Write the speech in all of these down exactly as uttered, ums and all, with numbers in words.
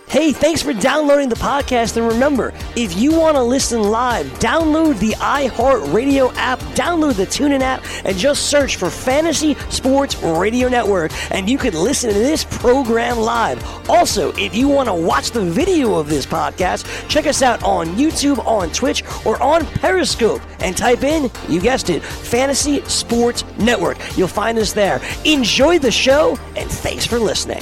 Hey, thanks for downloading the podcast, and remember, if you want to listen live, download the iHeartRadio app, download the TuneIn app, and just search for Fantasy Sports Radio Network, and you can listen to this program live. Also, if you want to watch the video of this podcast, check us out on YouTube, on Twitch, or on Periscope, and type in, you guessed it, Fantasy Sports Network. You'll find us there. Enjoy the show, and thanks for listening.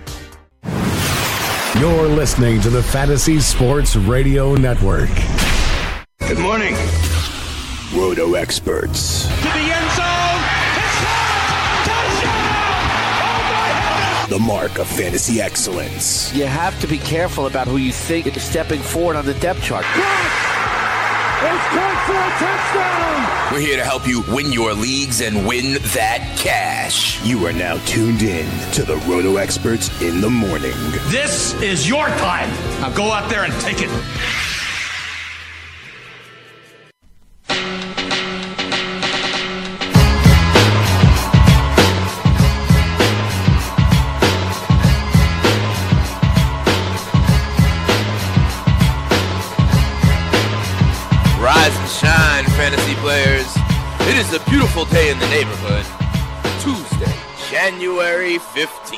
You're listening to the Fantasy Sports Radio Network. Good morning, Roto Experts. To the end zone. It's touchdown! Oh my heavens! The mark of fantasy excellence. You have to be careful about who you think is stepping forward on the depth chart. It's caught for a touchdown! We're here to help you win your leagues and win that cash. You are now tuned in to the Roto Experts in the morning. This is your time. Now go out there and take it. Rise and shine, fantasy players. It is a beautiful day in the neighborhood. Tuesday, January fifteenth.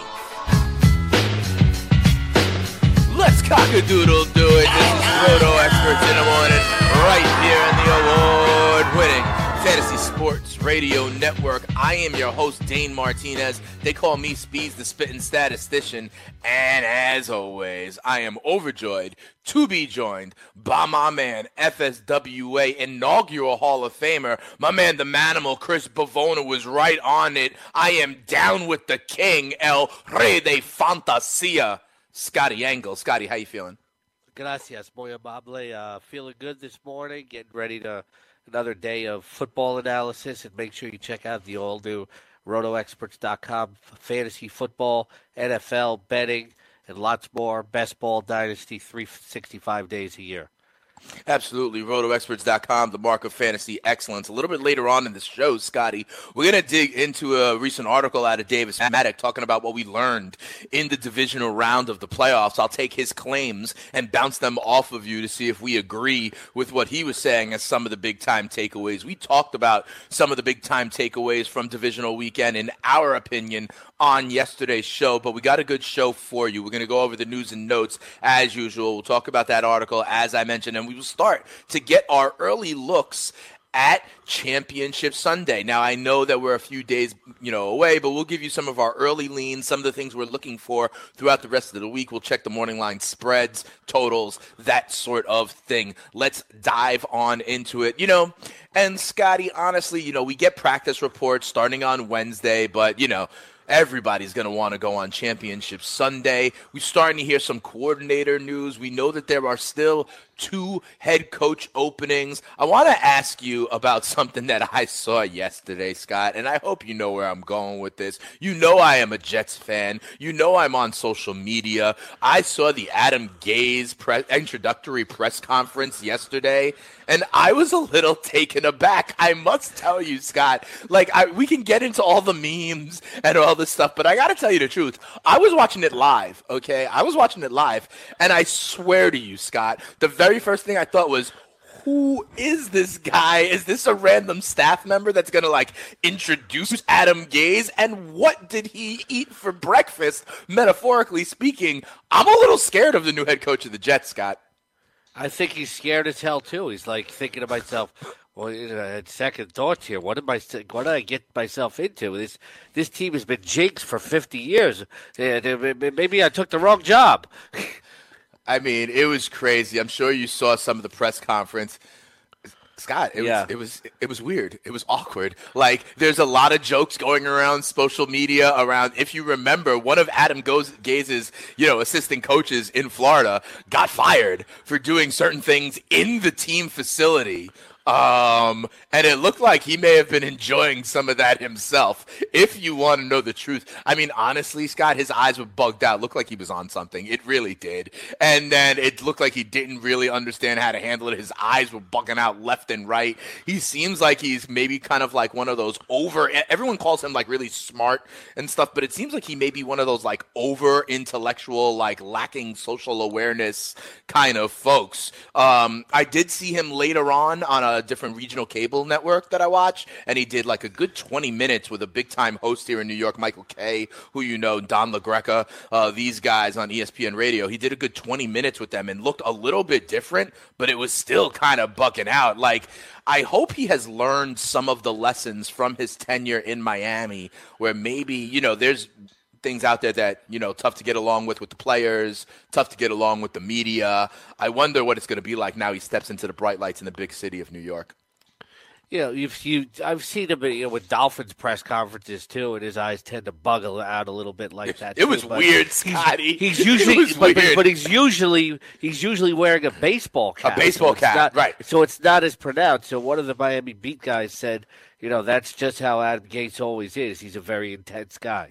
Let's cock-a-doodle do it. This is Roto Experts in the morning, right here in the award-winning Fantasy Sports Radio Network. I am your host, Dane Martinez. They call me Speeds, the spitting statistician. And as always, I am overjoyed to be joined by my man, F S W A inaugural Hall of Famer. My man, the Manimal, Chris Bavona, was right on it. I am down with the king, El Rey de Fantasia, Scotty Angle. Scotty, how you feeling? Gracias, muy amable. Uh, feeling good this morning, getting ready to another day of football analysis, and make sure you check out the all-new roto experts dot com fantasy football, N F L, betting, and lots more. Best ball dynasty, three hundred sixty-five days a year. Absolutely. roto experts dot com, the mark of fantasy excellence. A little bit later on in the show, Scotty, we're going to dig into a recent article out of Davis Maddock talking about what we learned in the divisional round of the playoffs. I'll take his claims and bounce them off of you to see if we agree with what he was saying as some of the big-time takeaways. We talked about some of the big-time takeaways from divisional weekend, in our opinion, on yesterday's show, but we got a good show for you. We're going to go over the news and notes as usual. We'll talk about that article, as I mentioned, and we will start to get our early looks at Championship Sunday. Now, I know that we're a few days, you know, away, but we'll give you some of our early leans, some of the things we're looking for throughout the rest of the week. We'll check the morning line spreads, totals, that sort of thing. Let's dive on into it. You know, and Scotty, honestly, you know, we get practice reports starting on Wednesday, but, you know, everybody's going to want to go on Championship Sunday. We're starting to hear some coordinator news. We know that there are still two head coach openings. I want to ask you about something that I saw yesterday, Scott, and I hope you know where I'm going with this. You know I am a Jets fan. You know I'm on social media. I saw the Adam Gase pre- introductory press conference yesterday, and I was a little taken aback. I must tell you, Scott, like I, we can get into all the memes and all this stuff, but I got to tell you the truth. I was watching it live, okay? I was watching it live, and I swear to you, Scott, the very first thing I thought was, who is this guy? Is this a random staff member that's going to, like, introduce Adam Gase? And what did he eat for breakfast, metaphorically speaking? I'm a little scared of the new head coach of the Jets, Scott. I think he's scared as hell, too. He's, like, thinking to myself, well, you know, I had second thoughts here. What did, my, what did I get myself into? This this team has been jinxed for fifty years. Maybe I took the wrong job. I mean, it was crazy. I'm sure you saw some of the press conference. Scott, it yeah. was it was it was weird. It was awkward. Like, there's a lot of jokes going around social media around. If you remember, one of Adam Gase's, you know, assistant coaches in Florida got fired for doing certain things in the team facility Um, and it looked like he may have been enjoying some of that himself. If you want to know the truth, I mean, honestly, Scott, his eyes were bugged out. Looked like he was on something. It really did. And then it looked like he didn't really understand how to handle it. His eyes were bugging out left and right. He seems like he's maybe kind of like one of those over, everyone calls him like really smart and stuff, but it seems like he may be one of those like over intellectual, like lacking social awareness kind of folks. Um, I did see him later on on a different regional cable network that I watch, and he did like a good twenty minutes with a big time host here in New York, Michael Kay, who you know, Don LaGreca, uh, these guys on E S P N Radio. He did a good twenty minutes with them and looked a little bit different, but it was still kind of bucking out. Like, I hope he has learned some of the lessons from his tenure in Miami, where maybe, you know, there's things out there that, you know, tough to get along with with the players, tough to get along with the media. I wonder what it's going to be like now he steps into the bright lights in the big city of New York. You know, you've, you, I've seen him, you know, with Dolphins press conferences too, and his eyes tend to bug out a little bit like that. It too, was weird, Scotty. He's, he's usually, but, weird. but he's usually he's usually wearing a baseball cap. A baseball so cap, not, right? So it's not as pronounced. So one of the Miami beat guys said, you know, that's just how Adam Gase always is. He's a very intense guy.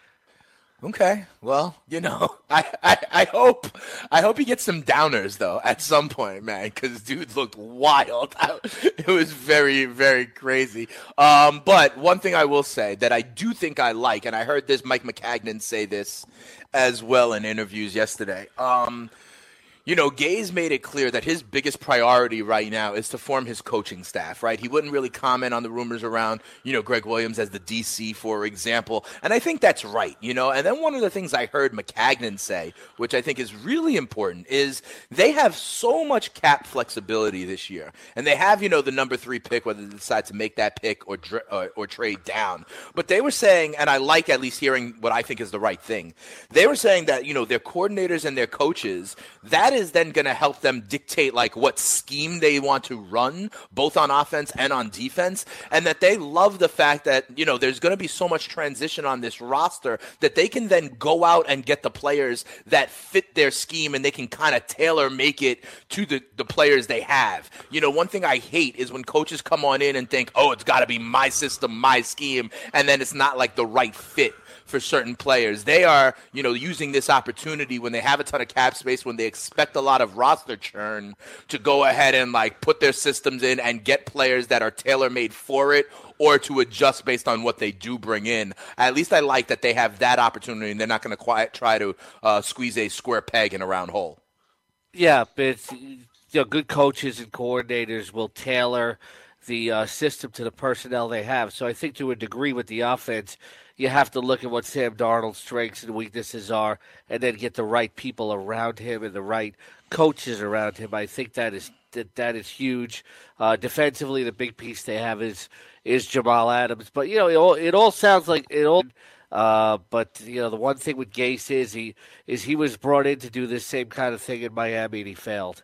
Okay, well, you know, I, I, I hope I hope he gets some downers though at some point, man, because dude looked wild. It was very, very crazy. Um, but one thing I will say that I do think I like, and I heard this Mike Maccagnan say this as well in interviews yesterday. Um, You know, Gase made it clear that his biggest priority right now is to form his coaching staff, right? He wouldn't really comment on the rumors around, you know, Greg Williams as the D C, for example. And I think that's right, you know. And then one of the things I heard Maccagnan say, which I think is really important, is they have so much cap flexibility this year. And they have, you know, the number three pick, whether they decide to make that pick or, or, or trade down. But they were saying, and I like at least hearing what I think is the right thing, they were saying that, you know, their coordinators and their coaches, that is then going to help them dictate like what scheme they want to run, both on offense and on defense, and that they love the fact that, you know, there's going to be so much transition on this roster that they can then go out and get the players that fit their scheme, and they can kind of tailor make it to the, the players they have. You know, one thing I hate is when coaches come on in and think, oh, it's got to be my system, my scheme, and then it's not like the right fit for certain players. They are, you know, using this opportunity when they have a ton of cap space, when they expect a lot of roster churn, to go ahead and like put their systems in and get players that are tailor-made for it, or to adjust based on what they do bring in. At least I like that they have that opportunity and they're not going to quite try to uh, squeeze a square peg in a round hole. Yeah, but it's, you know, good coaches and coordinators will tailor the uh, system to the personnel they have. So I think to a degree with the offense, you have to look at what Sam Darnold's strengths and weaknesses are, and then get the right people around him and the right coaches around him. I think that is that, that is huge. Uh, defensively, the big piece they have is is Jamal Adams. But you know, it all, it all sounds like it all. Uh, but you know, the one thing with Gase is he is he was brought in to do this same kind of thing in Miami, and he failed.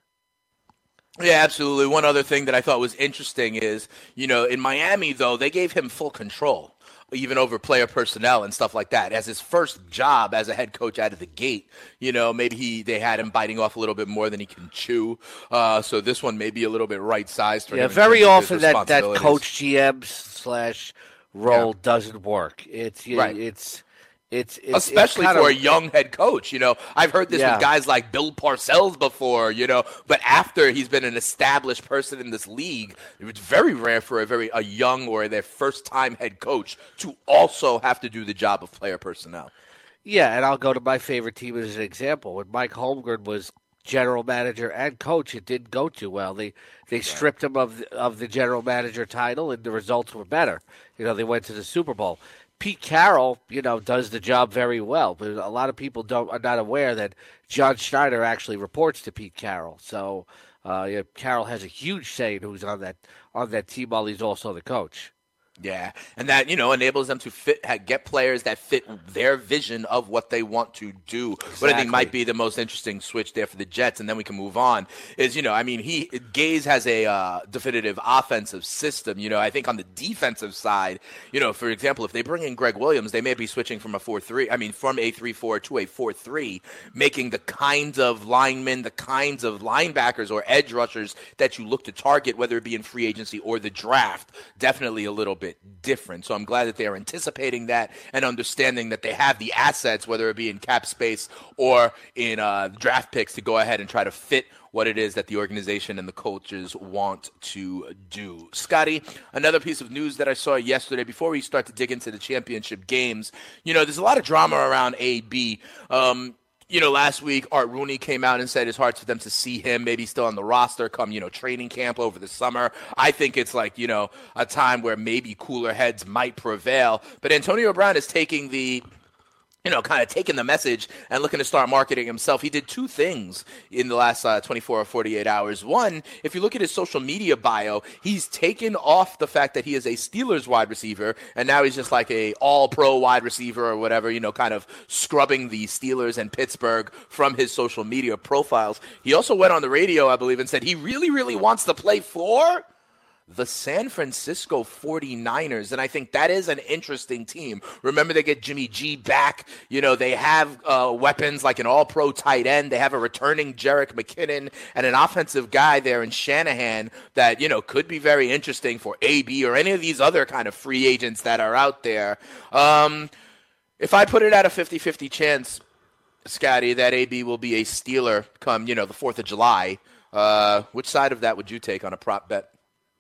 Yeah, absolutely. One other thing that I thought was interesting is, you know, in Miami though, they gave him full control, even over player personnel and stuff like that. As his first job as a head coach out of the gate, you know, maybe he they had him biting off a little bit more than he can chew. Uh, so this one may be a little bit right-sized for yeah, him. Yeah, very often that, that coach G M slash role yeah. doesn't work. It's you, right. it's It's, it's especially it's for of, a young head coach. You know, I've heard this yeah. with guys like Bill Parcells before, you know, but after he's been an established person in this league, it's very rare for a very a young or their first time head coach to also have to do the job of player personnel. Yeah, and I'll go to my favorite team as an example. When Mike Holmgren was general manager and coach, it didn't go too well. They they right. stripped him of the, of the general manager title, and the results were better. You know, they went to the Super Bowl. Pete Carroll, you know, does the job very well, but a lot of people don't are not aware that John Schneider actually reports to Pete Carroll. So uh, yeah, Carroll has a huge say in who's on that on that team while he's also the coach. Yeah, and that, you know, enables them to fit, get players that fit their vision of what they want to do. Exactly. What I think might be the most interesting switch there for the Jets, and then we can move on, is, you know, I mean, he Gaze has a uh, definitive offensive system. You know, I think on the defensive side, you know, for example, if they bring in Greg Williams, they may be switching from a four three, I mean, from a three four to a four three, making the kinds of linemen, the kinds of linebackers or edge rushers that you look to target, whether it be in free agency or the draft, definitely a little bit different. So I'm glad that they're anticipating that and understanding that they have the assets, whether it be in cap space or in uh, draft picks, to go ahead and try to fit what it is that the organization and the coaches want to do. Scotty, another piece of news that I saw yesterday before we start to dig into the championship games, you know, there's a lot of drama around A B. Um, You know, last week, Art Rooney came out and said it's hard for them to see him maybe still on the roster come, you know, training camp over the summer. I think it's like, you know, a time where maybe cooler heads might prevail. But Antonio Brown is taking the, you know, kind of taking the message and looking to start marketing himself. He did two things in the last uh, twenty-four or forty-eight hours. One, if you look at his social media bio, he's taken off the fact that he is a Steelers wide receiver, and now he's just like a all-pro wide receiver or whatever, you know, kind of scrubbing the Steelers and Pittsburgh from his social media profiles. He also went on the radio, I believe, and said he really, really wants to play for the San Francisco forty-niners, and I think that is an interesting team. Remember, they get Jimmy G back. You know, they have uh, weapons like an all-pro tight end. They have a returning Jerick McKinnon and an offensive guy there in Shanahan that, you know, could be very interesting for A B or any of these other kind of free agents that are out there. Um, if I put it at a fifty-fifty chance, Scotty, that A B will be a Steeler come, you know, the fourth of July, uh, which side of that would you take on a prop bet?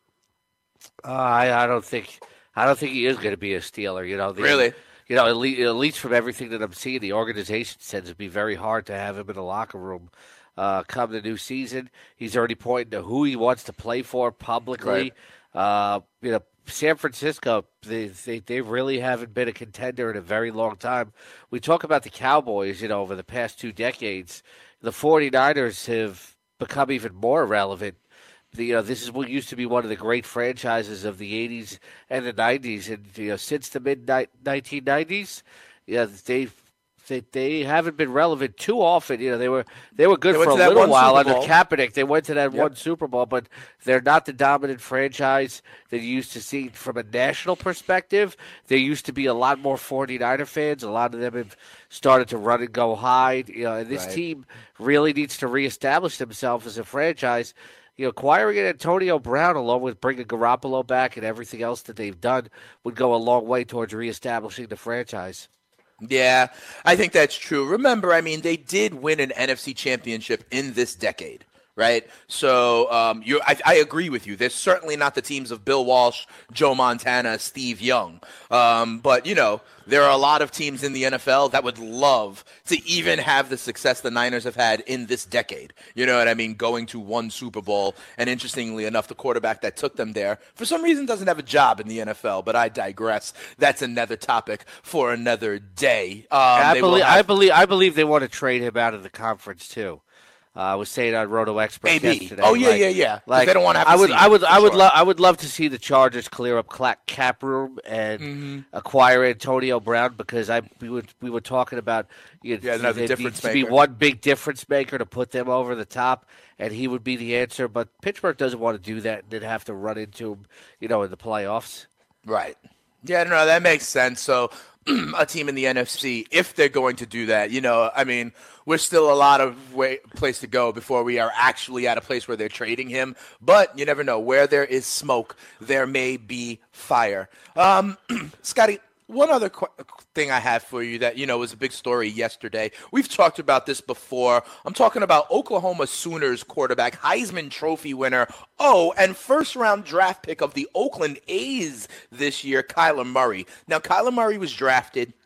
Uh, I, I don't think I don't think he is going to be a Steeler. You know, the, really. You know, at least, at least from everything that I'm seeing, the organization tends to be very hard to have him in the locker room. Uh, come the new season, he's already pointing to who he wants to play for publicly. Right. Uh, you know, San Francisco, they, they they really haven't been a contender in a very long time. We talk about the Cowboys, you know, over the past two decades. The forty-niners have become even more relevant. The, you know, this is what used to be one of the great franchises of the eighties and the nineties, and you know, since the mid nineteen nineties, yeah, they've they they haven't been relevant too often. You know, they were they were good they for a little while under Kaepernick. They went to that yep. one Super Bowl, but they're not the dominant franchise that you used to see from a national perspective. There used to be a lot more forty-niner fans. A lot of them have started to run and go hide. You know, and this right. team really needs to reestablish themselves as a franchise. You know, acquiring Antonio Brown along with bringing Garoppolo back and everything else that they've done would go a long way towards reestablishing the franchise. Yeah, I think that's true. Remember, I mean, they did win an N F C championship in this decade, right? So um, you, I, I agree with you. They're certainly not the teams of Bill Walsh, Joe Montana, Steve Young. Um, but, you know, there are a lot of teams in the N F L that would love to even have the success the Niners have had in this decade. You know what I mean? Going to one Super Bowl. And interestingly enough, the quarterback that took them there, for some reason, doesn't have a job in the N F L. But I digress. That's another topic for another day. Um, I, believe, have- I, believe, I believe they want to trade him out of the conference, too. Uh, I was saying on Roto Experts yesterday. Oh yeah, like, yeah, yeah. Like they don't want to have. I would, to I would, I would, sure. lo- I would love to see the Chargers clear up cap room and mm-hmm. acquire Antonio Brown because I we were we were talking about you know, yeah, another there difference needs maker. to be one big difference maker to put them over the top, and he would be the answer. But Pittsburgh doesn't want to do that and then have to run into him, you know, in the playoffs. Right. Yeah, no, that makes sense. So a team in the N F C, if they're going to do that, you know, I mean, we're still a lot of way, place to go before we are actually at a place where they're trading him. But you never know. Where there is smoke, there may be fire. Um, Scotty, one other qu- thing I have for you that, you know, was a big story yesterday. We've talked about this before. I'm talking about Oklahoma Sooners quarterback, Heisman Trophy winner, oh, and first-round draft pick of the Oakland A's this year, Kyler Murray. Now, Kyler Murray was drafted,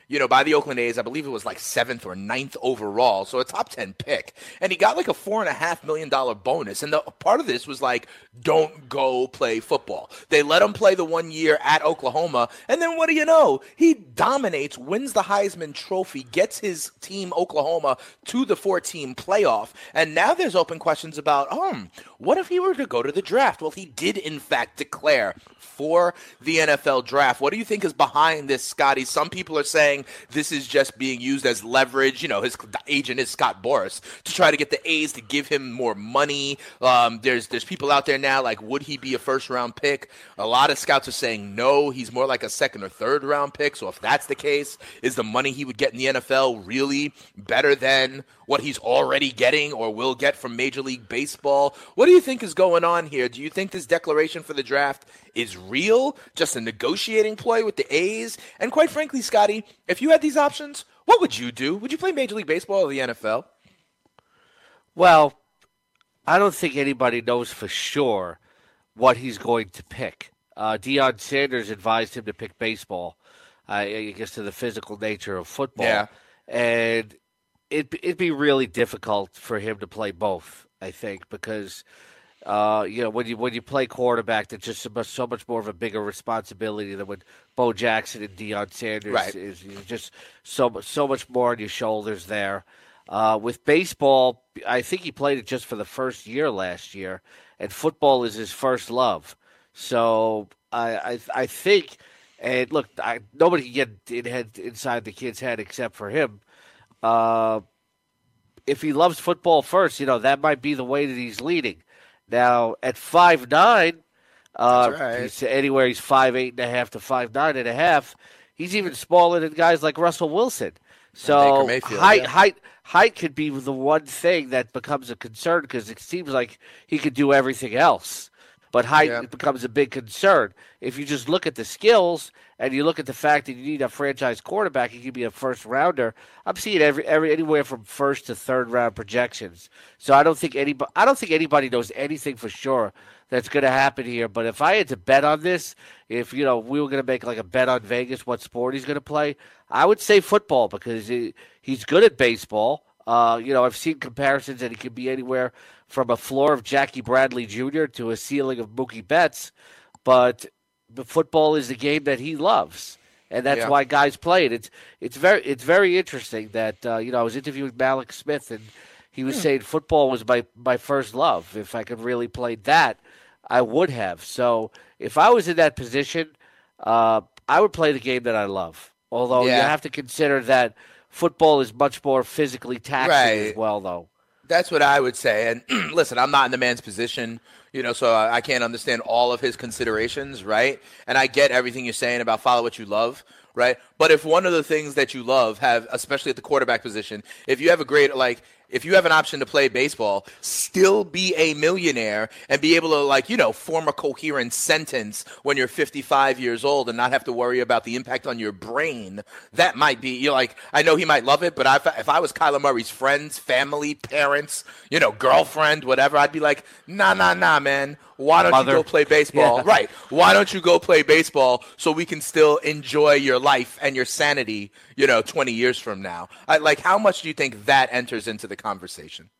you know, by the Oakland A's. I believe it was like seventh or ninth overall, so a top ten pick. And he got like a four and a half million dollar bonus. And the part of this was like, don't go play football. They let him play the one year at Oklahoma, and then what do you know? He dominates, wins the Heisman Trophy, gets his team Oklahoma to the four-team playoff, and now there's open questions about, um, what if he were to go to the draft? Well, he did in fact declare for the N F L draft. What do you think is behind this, Scotty? Some people are saying this is just being used as leverage. You know, his agent is Scott Boras, to try to get the A's to give him more money. Um, there's there's people out there now like, would he be a first-round pick? A lot of scouts are saying no, he's more like a second or third-round pick. So if that's the case, is the money he would get in the N F L really better than what he's already getting or will get from Major League Baseball? What do you think is going on here? Do you think this declaration for the draft is real, just a negotiating ploy with the A's? And quite frankly, Scotty, if you had these options, what would you do? Would you play Major League Baseball or the N F L? Well, I don't think anybody knows for sure what he's going to pick. Uh, Deion Sanders advised him to pick baseball, uh, I guess to the physical nature of football. Yeah. And it, it'd be really difficult for him to play both, I think, because Uh, you know, when you when you play quarterback, that's just so much, so much more of a bigger responsibility than when Bo Jackson and Deion Sanders right. is just so so much more on your shoulders there. Uh, with baseball, I think he played it just for the first year last year, and football is his first love. So I I, I think, and look, I, nobody can get in head, inside the kid's head except for him. Uh, if he loves football first, you know, that might be the way that he's leading. Now, at five nine, uh, right. he's anywhere he's five eight and a half to five nine and a half. He's even smaller than guys like Russell Wilson. So height, yeah. height, height could be the one thing that becomes a concern because it seems like he could do everything else. But height yeah. becomes a big concern. If you just look at the skills and you look at the fact that you need a franchise quarterback, he could be a first rounder. I'm seeing every every anywhere from first to third round projections. So I don't think anybody I don't think anybody knows anything for sure that's going to happen here. But if I had to bet on this, if you know we were going to make like a bet on Vegas what sport he's going to play, I would say football because he, he's good at baseball. Uh, you know, I've seen comparisons that he could be anywhere from a floor of Jackie Bradley Junior to a ceiling of Mookie Betts, but the football is the game that he loves, and that's yeah. why guys play it. It's it's very it's very interesting that uh, you know I was interviewing Malik Smith, and he was hmm. saying football was my my first love. If I could really play that, I would have. So if I was in that position, uh, I would play the game that I love. Although yeah. you have to consider that football is much more physically taxing right. as well, though. That's what I would say. And listen, I'm not in the man's position, you know, so I can't understand all of his considerations, right? And I get everything you're saying about follow what you love, right? But if one of the things that you love have, especially at the quarterback position, if you have a great, like, if you have an option to play baseball, still be a millionaire and be able to, like, you know, form a coherent sentence when you're fifty-five years old and not have to worry about the impact on your brain, that might be, you're like, I know he might love it, but I, if I was Kyler Murray's friends, family, parents, you know, girlfriend, whatever, I'd be like, nah, nah, nah, man. Why don't Mother. you go play baseball? Yeah. Right. Why don't you go play baseball so we can still enjoy your life and your sanity, you know, twenty years from now? I, like, how much do you think that enters into the conversation?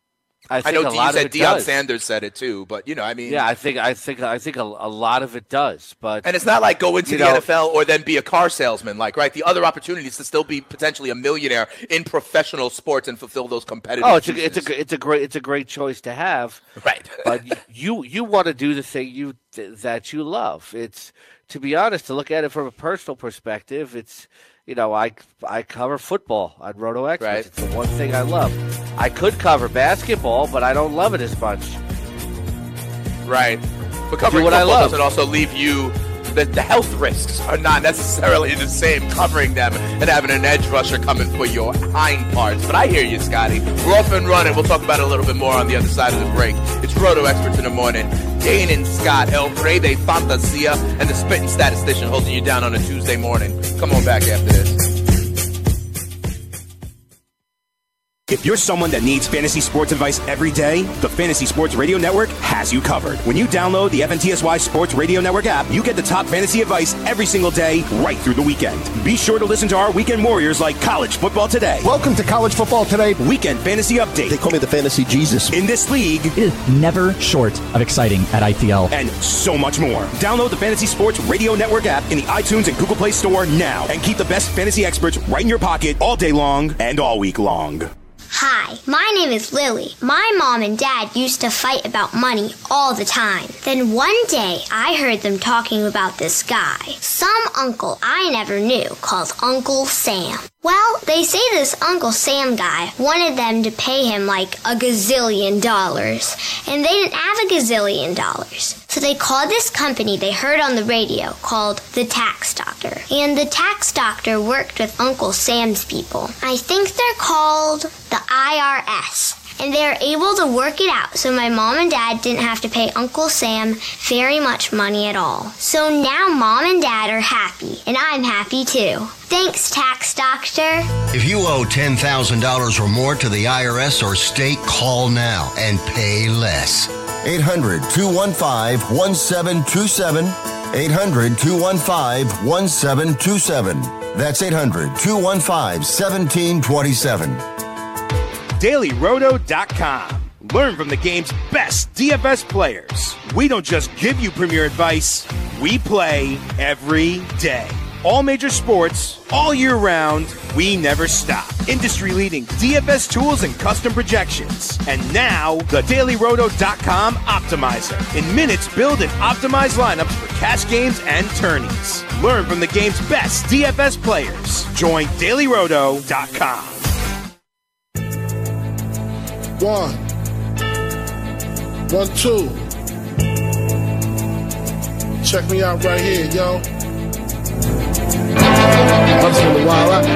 I, think I know a you lot said of it Deion does. Sanders said it too, but you know, I mean, Yeah, I think I think I think a, a lot of it does. But and it's not like go into you the know, N F L or then be a car salesman, like, right? The other opportunities to still be potentially a millionaire in professional sports and fulfill those competitive. Oh, it's a, juices. it's a it's a great it's a great choice to have. Right. But you you want to do the thing you that you love. It's, to be honest, to look at it from a personal perspective, it's, you know, I, I cover football on Roto Experts. Right. It's the one thing I love. I could cover basketball, but I don't love it as much. Right. But covering what I football love. doesn't also leave you, the, the health risks are not necessarily the same covering them and having an edge rusher coming for your hind parts. But I hear you, Scotty. We're off and running. We'll talk about it a little bit more on the other side of the break. It's Roto Experts in the morning. Dane and Scott, El Rey de Fantasia, and the Spitting Statistician holding you down on a Tuesday morning. Come on back after this. If you're someone that needs fantasy sports advice every day, the Fantasy Sports Radio Network has you covered. When you download the F N T S Y Sports Radio Network app, you get the top fantasy advice every single day, right through the weekend. Be sure to listen to our weekend warriors like College Football Today. Welcome to College Football Today. Weekend Fantasy Update. They call me the Fantasy Jesus. In this league, it is never short of exciting at I P L. And so much more. Download the Fantasy Sports Radio Network app in the iTunes and Google Play Store now. And keep the best fantasy experts right in your pocket all day long and all week long. Hi, my name is Lily. My mom and dad used to fight about money all the time. Then one day, I heard them talking about this guy, some uncle I never knew, called Uncle Sam. Well, they say this Uncle Sam guy wanted them to pay him like a gazillion dollars, and they didn't have a gazillion dollars. So they called this company they heard on the radio called the Tax Doctor. And the Tax Doctor worked with Uncle Sam's people. I think they're called the I R S. And they were able to work it out so my mom and dad didn't have to pay Uncle Sam very much money at all. So now mom and dad are happy, and I'm happy too. Thanks, Tax Doctor. If you owe ten thousand dollars or more to the I R S or state, call now and pay less. eight hundred, two one five, one seven two seven. eight hundred, two one five, one seven two seven. That's eight hundred, two one five, one seven two seven. Daily Roto dot com. Learn from the game's best D F S players. We don't just give you premier advice, we play every day. All major sports, all year round, we never stop. Industry-leading D F S tools and custom projections. And now, the Daily Roto dot com Optimizer. In minutes, build and optimize lineups for cash games and tourneys. Learn from the game's best D F S players. Join Daily Roto dot com. One. One, two. Check me out right here, yo. I'm from the Wild Out.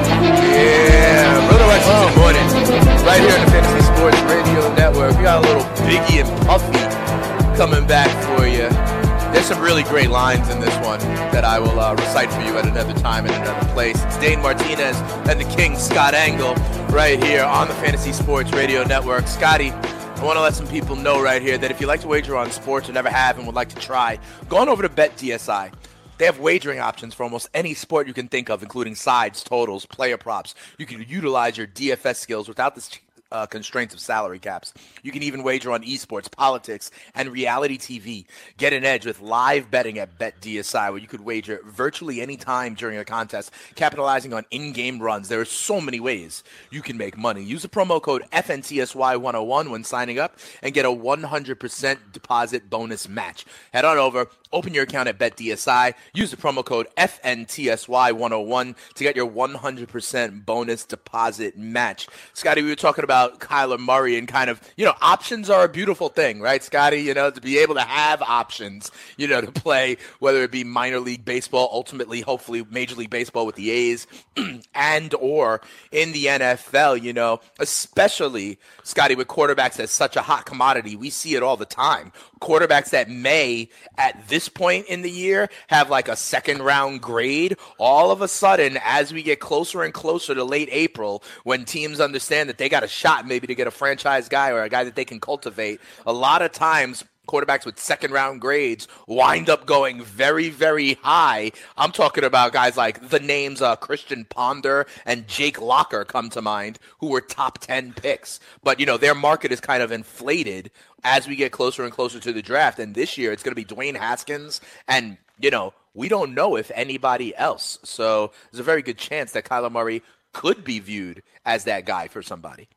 Yeah, Roto Experts in the morning. Right here on the Fantasy Sports Radio Network. We got a little Biggie and Puffy coming back for you. There's some really great lines in this one that I will uh, recite for you at another time in another place. It's Dane Martinez and the King, Scott Engel, right here on the Fantasy Sports Radio Network. Scotty, I want to let some people know right here that if you like to wager on sports or never have and would like to try, go on over to Bet D S I. They have wagering options for almost any sport you can think of, including sides, totals, player props. You can utilize your D F S skills without the Uh, constraints of salary caps. You can even wager on esports, politics, and reality T V. Get an edge with live betting at Bet D S I, where you could wager virtually any time during a contest, capitalizing on in-game runs. There are so many ways you can make money. Use the promo code F N T S Y one oh one when signing up and get a one hundred percent deposit bonus match. Head on over, open your account at Bet D S I, use the promo code F N T S Y one oh one to get your one hundred percent bonus deposit match. Scotty, we were talking about Kyler Murray and kind of, you know, options are a beautiful thing, right, Scotty? You know, to be able to have options, you know, to play, whether it be minor league baseball, ultimately, hopefully Major League Baseball with the A's, and or in the N F L, you know, especially, Scotty, with quarterbacks as such a hot commodity. We see it all the time. Quarterbacks that may, at this point in the year, have like a second round grade. All of a sudden, as we get closer and closer to late April, when teams understand that they got a shot maybe to get a franchise guy or a guy that they can cultivate, a lot of times quarterbacks with second round grades wind up going very, very high. I'm talking about guys like the names uh, Christian Ponder and Jake Locker come to mind, who were top ten picks. But, you know, their market is kind of inflated as we get closer and closer to the draft. And this year it's going to be Dwayne Haskins. And, you know, we don't know if anybody else. So there's a very good chance that Kyler Murray could be viewed as that guy for somebody.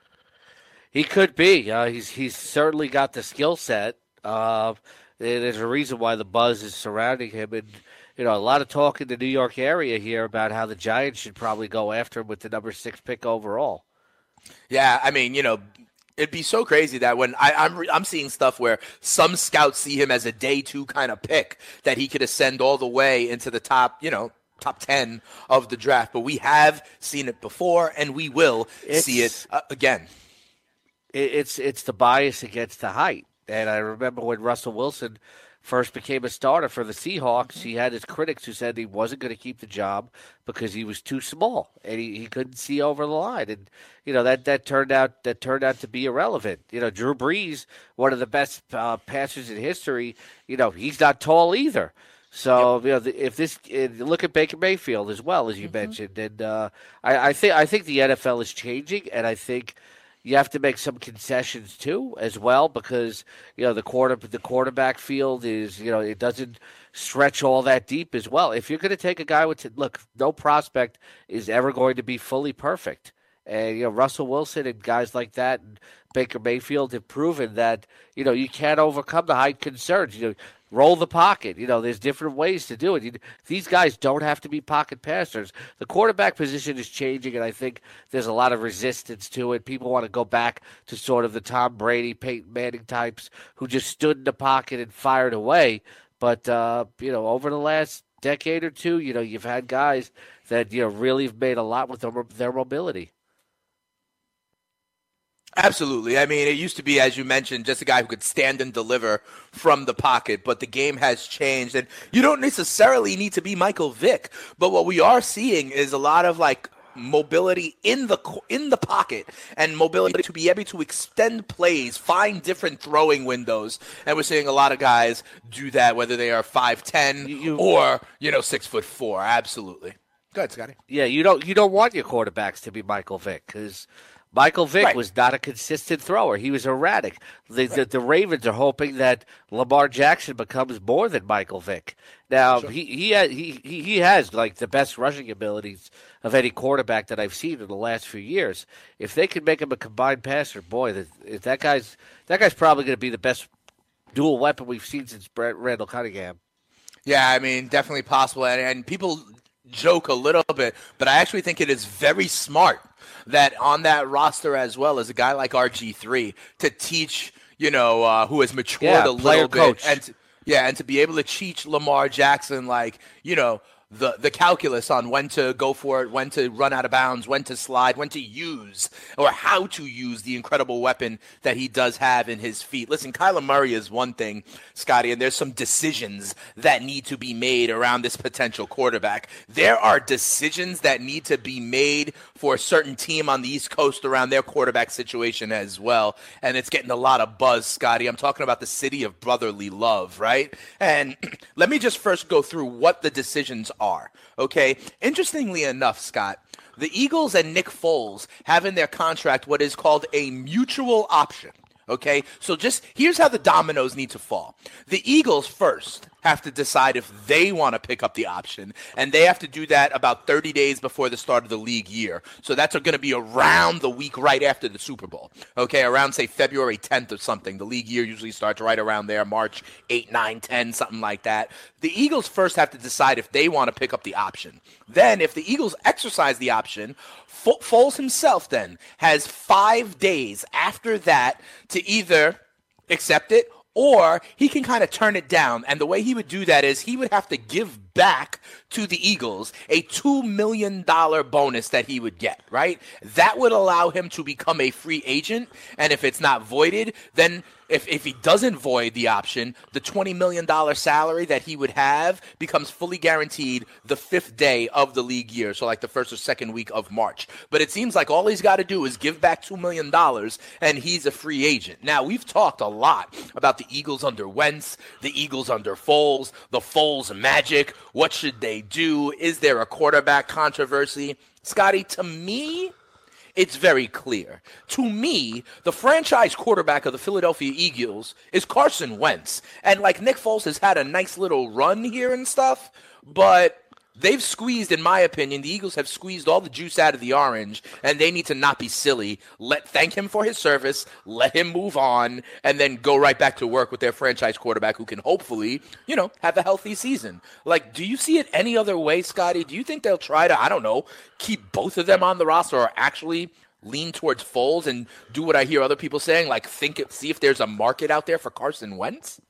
He could be. Uh, he's he's certainly got the skill set. Uh, there's a reason why the buzz is surrounding him, and you know a lot of talk in the New York area here about how the Giants should probably go after him with the number six pick overall. Yeah, I mean, you know, it'd be so crazy that when I, I'm I'm seeing stuff where some scouts see him as a day two kind of pick that he could ascend all the way into the top, you know. top ten of the draft. But we have seen it before, and we will it's, see it uh, again. It's it's the bias against the height. And I remember when Russell Wilson first became a starter for the Seahawks, he had his critics who said he wasn't going to keep the job because he was too small and he, he couldn't see over the line. And, you know, that, that turned out that turned out to be irrelevant. You know, Drew Brees, one of the best uh, passers in history, you know, he's not tall either. So yep. you know, if this look at Baker Mayfield as well, as you mm-hmm. mentioned, and uh, I, I think I think the N F L is changing, and I think you have to make some concessions too, as well, because you know the quarter the quarterback field is you know it doesn't stretch all that deep as well. If you're going to take a guy with look, no prospect is ever going to be fully perfect, and you know Russell Wilson and guys like that and Baker Mayfield have proven that you know you can't overcome the height concerns. You know. Roll the pocket. You know, there's different ways to do it. You, these guys don't have to be pocket passers. The quarterback position is changing, and I think there's a lot of resistance to it. People want to go back to sort of the Tom Brady, Peyton Manning types who just stood in the pocket and fired away. But, uh, you know, over the last decade or two, you know, you've had guys that, you know, really have made a lot with their, their mobility. Absolutely. I mean, it used to be, as you mentioned, just a guy who could stand and deliver from the pocket, but the game has changed, and you don't necessarily need to be Michael Vick. But what we are seeing is a lot of like mobility in the in the pocket and mobility to be able to extend plays, find different throwing windows, and we're seeing a lot of guys do that, whether they are five ten you, or you know six foot four. Absolutely. Go ahead, Scotty. Yeah, you don't you don't want your quarterbacks to be Michael Vick because Michael Vick right. was not a consistent thrower. He was erratic. The, right. the, the Ravens are hoping that Lamar Jackson becomes more than Michael Vick. Now, sure. he, he, has, he, he has, like, the best rushing abilities of any quarterback that I've seen in the last few years. If they can make him a combined passer, boy, that, that guy's that guy's probably going to be the best dual weapon we've seen since Brett Randall Cunningham. Yeah, I mean, definitely possible. And, and people joke a little bit, but I actually think it is very smart that on that roster as well as a guy like R G three to teach, you know, uh, who has matured yeah, a little bit. Coach. And to, yeah, and to be able to teach Lamar Jackson, like, you know, the the calculus on when to go for it, when to run out of bounds, when to slide, when to use or how to use the incredible weapon that he does have in his feet. Listen, Kyler Murray is one thing, Scotty, and there's some decisions that need to be made around this potential quarterback. There are decisions that need to be made for a certain team on the East Coast around their quarterback situation as well, and it's getting a lot of buzz, Scotty. I'm talking about the city of brotherly love, right? And let me just first go through what the decisions are, okay? Interestingly enough, Scott, the Eagles and Nick Foles have in their contract what is called a mutual option, okay? So just here's how the dominoes need to fall. The Eagles first have to decide if they want to pick up the option, and they have to do that about thirty days before the start of the league year. So that's going to be around the week right after the Super Bowl, okay, around, say, February tenth or something. The league year usually starts right around there, March eighth, nine, ten, something like that. The Eagles first have to decide if they want to pick up the option. Then, if the Eagles exercise the option, Foles himself then has five days after that to either accept it or he can kind of turn it down. And the way he would do that is he would have to give back to the Eagles a two million dollars bonus that he would get, right? That would allow him to become a free agent. And if it's not voided, then if, if he doesn't void the option, the twenty million dollars salary that he would have becomes fully guaranteed the fifth day of the league year, so like the first or second week of March. But it seems like all he's got to do is give back two million dollars, and he's a free agent. Now, we've talked a lot about the Eagles under Wentz, the Eagles under Foles, the Foles magic. What should they do? Is there a quarterback controversy? Scotty, to me, it's very clear. To me, the franchise quarterback of the Philadelphia Eagles is Carson Wentz. And like Nick Foles has had a nice little run here and stuff, but they've squeezed, in my opinion, the Eagles have squeezed all the juice out of the orange, and they need to not be silly. Let thank him for his service, let him move on, and then go right back to work with their franchise quarterback who can hopefully, you know, have a healthy season. Like, do you see it any other way, Scotty? Do you think they'll try to, I don't know, keep both of them on the roster or actually lean towards Foles and do what I hear other people saying, like think it, see if there's a market out there for Carson Wentz?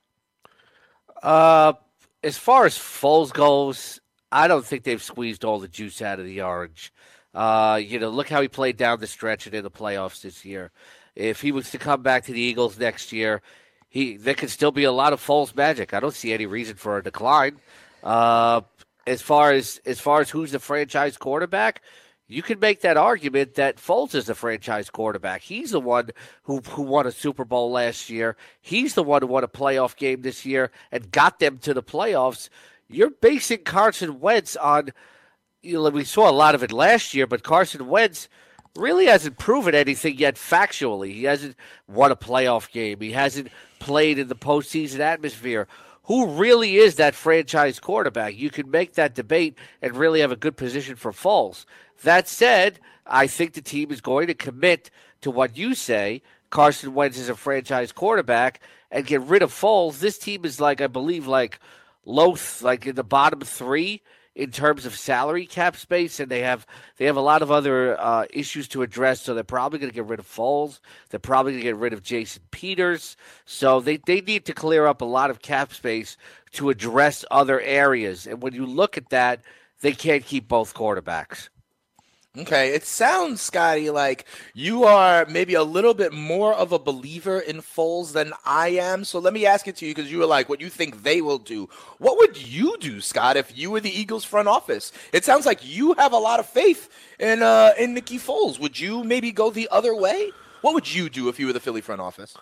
Uh, as far as Foles goes, I don't think they've squeezed all the juice out of the orange. Uh, you know, look how he played down the stretch and in the playoffs this year. If he was to come back to the Eagles next year, he there could still be a lot of Foles magic. I don't see any reason for a decline. Uh, as far as as far as who's the franchise quarterback, you can make that argument that Foles is the franchise quarterback. He's the one who, who won a Super Bowl last year. He's the one who won a playoff game this year and got them to the playoffs. You're basing Carson Wentz on, you know, we saw a lot of it last year, but Carson Wentz really hasn't proven anything yet factually. He hasn't won a playoff game. He hasn't played in the postseason atmosphere. Who really is that franchise quarterback? You can make that debate and really have a good position for Foles. That said, I think the team is going to commit to what you say. Carson Wentz is a franchise quarterback and get rid of Foles. This team is like, I believe, like low, like in the bottom three in terms of salary cap space, and they have they have a lot of other uh, issues to address. So they're probably going to get rid of Foles. They're probably going to get rid of Jason Peters. So they, they need to clear up a lot of cap space to address other areas. And when you look at that, they can't keep both quarterbacks. Okay, it sounds, Scotty, like you are maybe a little bit more of a believer in Foles than I am. So let me ask it to you because you were like, what you think they will do. What would you do, Scott, if you were the Eagles front office? It sounds like you have a lot of faith in uh, in Nicky Foles. Would you maybe go the other way? What would you do if you were the Philly front office?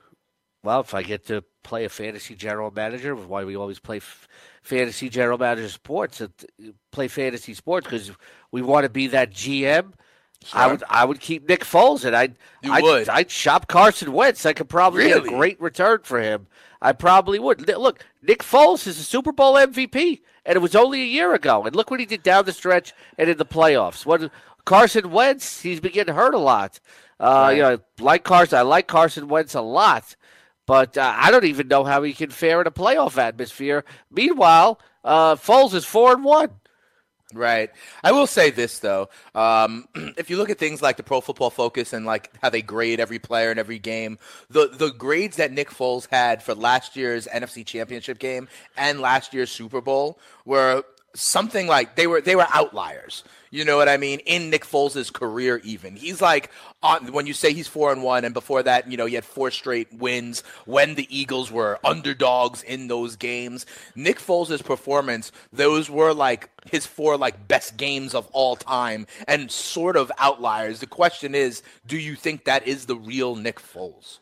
Well, if I get to play a fantasy general manager, why we always play f- fantasy general manager sports, uh, play fantasy sports because we want to be that G M. Sure. I would I would keep Nick Foles, and I'd you I'd, would. I'd shop Carson Wentz. I could probably really? get a great return for him. I probably would. Look, Nick Foles is a Super Bowl M V P, and it was only a year ago. And look what he did down the stretch and in the playoffs. What Carson Wentz, he's been getting hurt a lot. Uh, right. You know, like Carson, I like Carson Wentz a lot. But uh, I don't even know how he can fare in a playoff atmosphere. Meanwhile, uh, Foles is four and one. Right. I will say this though: um, if you look at things like the Pro Football Focus and like how they grade every player in every game, the the grades that Nick Foles had for last year's N F C Championship game and last year's Super Bowl were something like they were they were outliers. You know what I mean? In Nick Foles' career, even he's like on when you say he's four and one, and before that, you know, he had four straight wins when the Eagles were underdogs in those games. Nick Foles' performance, those were like his four like best games of all time, and sort of outliers. The question is, do you think that is the real Nick Foles?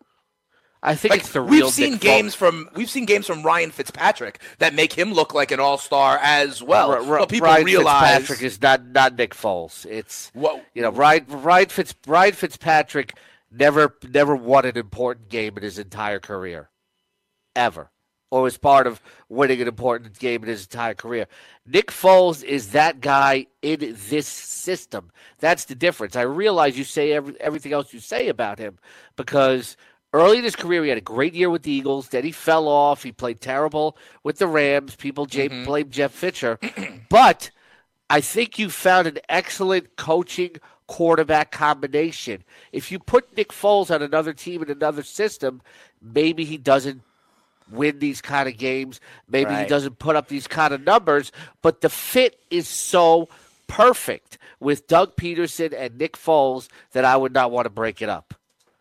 I think like, it's the real we've seen Nick games Foles. from we've seen games from Ryan Fitzpatrick that make him look like an all-star as well. R- R- but people Ryan realize Fitzpatrick is not, not Nick Foles. It's what you know Ryan Ryan, Fitz, Ryan Fitzpatrick never never won an important game in his entire career, ever, or was part of winning an important game in his entire career. Nick Foles is that guy in this system. That's the difference. I realize you say every, everything else you say about him because early in his career, he had a great year with the Eagles. Then he fell off. He played terrible with the Rams. People mm-hmm. blame Jeff Fisher. But I think you found an excellent coaching quarterback combination. If you put Nick Foles on another team in another system, maybe he doesn't win these kind of games. Maybe right. he doesn't put up these kind of numbers. But the fit is so perfect with Doug Peterson and Nick Foles that I would not want to break it up.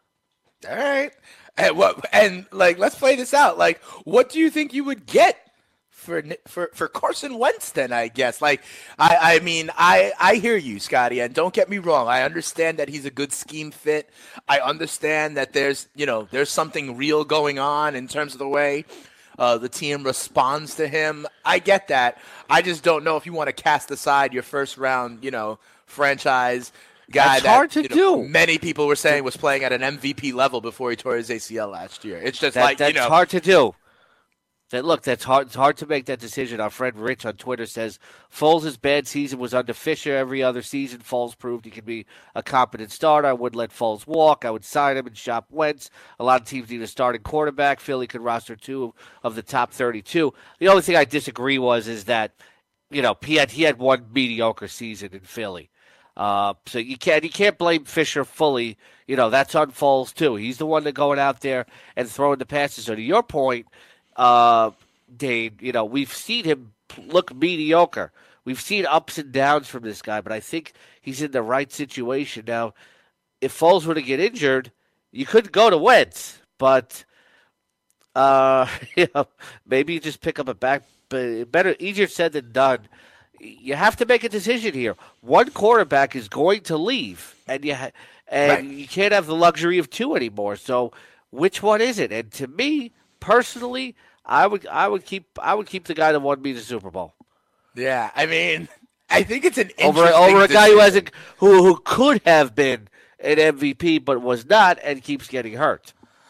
All right. And what and like let's play this out. Like what do you think you would get for for for Carson Wentz then, I guess? Like I I mean, I I hear you, Scotty, and don't get me wrong. I understand that he's a good scheme fit. I understand that there's, you know, there's something real going on in terms of the way uh, the team responds to him. I get that. I just don't know if you want to cast aside your first round, you know, franchise guy That's that hard to you know, do. Many people were saying was playing at an M V P level before he tore his A C L last year. It's just that, like, that's you know. hard to do. That look, that's hard. It's hard to make that decision. Our friend Rich on Twitter says Foles' bad season was under Fisher. Every other season, Foles proved he could be a competent starter. I wouldn't let Foles walk. I would sign him and shop Wentz. A lot of teams need a starting quarterback. Philly could roster two of the top thirty-two. The only thing I disagree was is that you know he had he had one mediocre season in Philly. Uh, so you can't you can't blame Fisher fully. You know, that's on Foles too. He's the one that going out there and throwing the passes. So to your point, uh, Dane, you know, we've seen him look mediocre. We've seen ups and downs from this guy, but I think he's in the right situation now. If Foles were to get injured, you couldn't go to Wentz, but Uh, you know, maybe you just pick up a back, but better, easier said than done. You have to make a decision here. One quarterback is going to leave, and you ha- and right. you can't have the luxury of two anymore. So, which one is it? And to me, personally, I would I would keep I would keep the guy that won me the Super Bowl. Yeah, I mean, I think it's an over interesting over a decision. guy who hasn't who who could have been an M V P but was not and keeps getting hurt.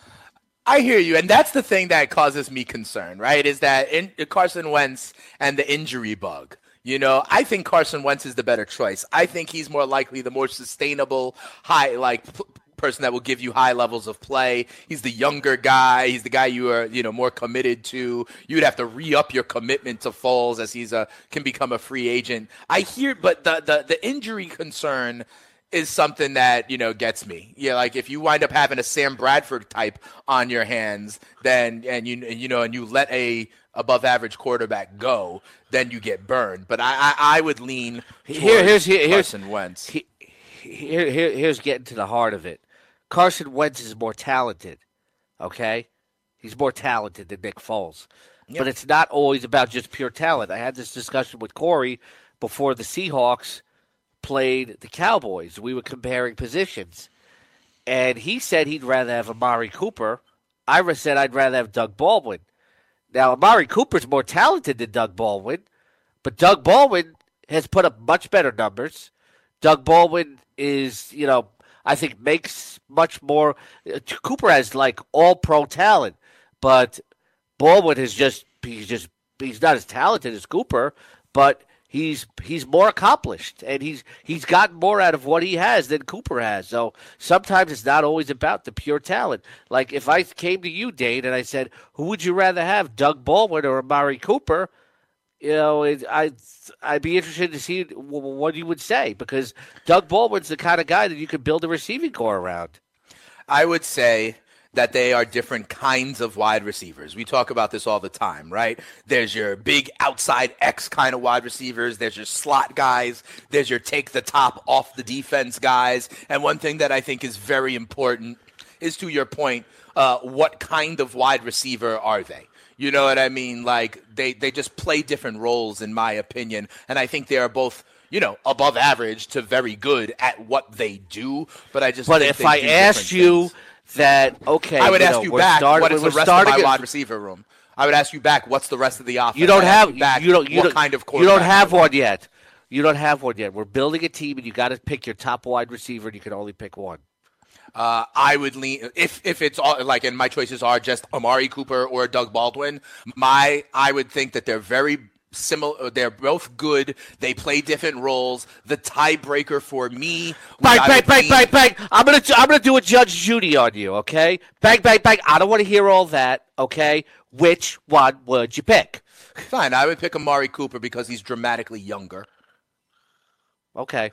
I hear you, and that's the thing that causes me concern, right? Is that in, Carson Wentz and the injury bug. You know, I think Carson Wentz is the better choice. I think he's more likely the more sustainable, high, like, p- person that will give you high levels of play. He's the younger guy. He's the guy you are, you know, more committed to. You'd have to re-up your commitment to Foles as he's a can become a free agent. I hear, but the the, the injury concern is something that, you know, gets me. Yeah, like if you wind up having a Sam Bradford type on your hands, then and you you know, and you let a above average quarterback go, then you get burned. But I I, I would lean here. Here's here, Carson here's, Wentz. He, here, here here's getting to the heart of it. Carson Wentz is more talented. Okay, he's more talented than Nick Foles. Yep. But it's not always about just pure talent. I had this discussion with Corey before the Seahawks played the Cowboys. We were comparing positions, and he said he'd rather have Amari Cooper. I said I'd rather have Doug Baldwin. Now, Amari Cooper's more talented than Doug Baldwin, but Doug Baldwin has put up much better numbers. Doug Baldwin is, you know, I think makes much more. Cooper has like all pro talent, but Baldwin is just he's just he's not as talented as Cooper, but he's he's more accomplished and he's he's gotten more out of what he has than Cooper has. So sometimes it's not always about the pure talent. Like if I came to you, Dane, and I said, "Who would you rather have, Doug Baldwin or Amari Cooper?" You know, it, I I'd be interested to see what you would say because Doug Baldwin's the kind of guy that you could build a receiving core around. I would say that they are different kinds of wide receivers. We talk about this all the time, right? There's your big outside X kind of wide receivers. There's your slot guys. There's your take the top off the defense guys. And one thing that I think is very important is, to your point, uh, what kind of wide receiver are they? You know what I mean? Like they, they just play different roles, in my opinion. And I think they are both, you know, above average to very good at what they do. But I just But think if they I do asked you things. that, okay, I would you ask know, you we're back, starting, what is the we're rest of my at, wide receiver room? I would ask you back, what's the rest of the offense? You don't I'd have ask you, back, you don't you what don't, kind of you don't have quarterback? one yet. You don't have one yet. We're building a team, and you got to pick your top wide receiver, and you can only pick one. Uh, I would lean if if it's all like, and my choices are just Amari Cooper or Doug Baldwin. My I would think that they're very similar. They're both good. They play different roles. The tiebreaker for me, bang, bang, bang, lean, bang, bang. I'm gonna I'm gonna do a Judge Judy on you. Okay, bang, bang, bang. I don't want to hear all that. Okay, which one would you pick? Fine, I would pick Amari Cooper because he's dramatically younger. Okay.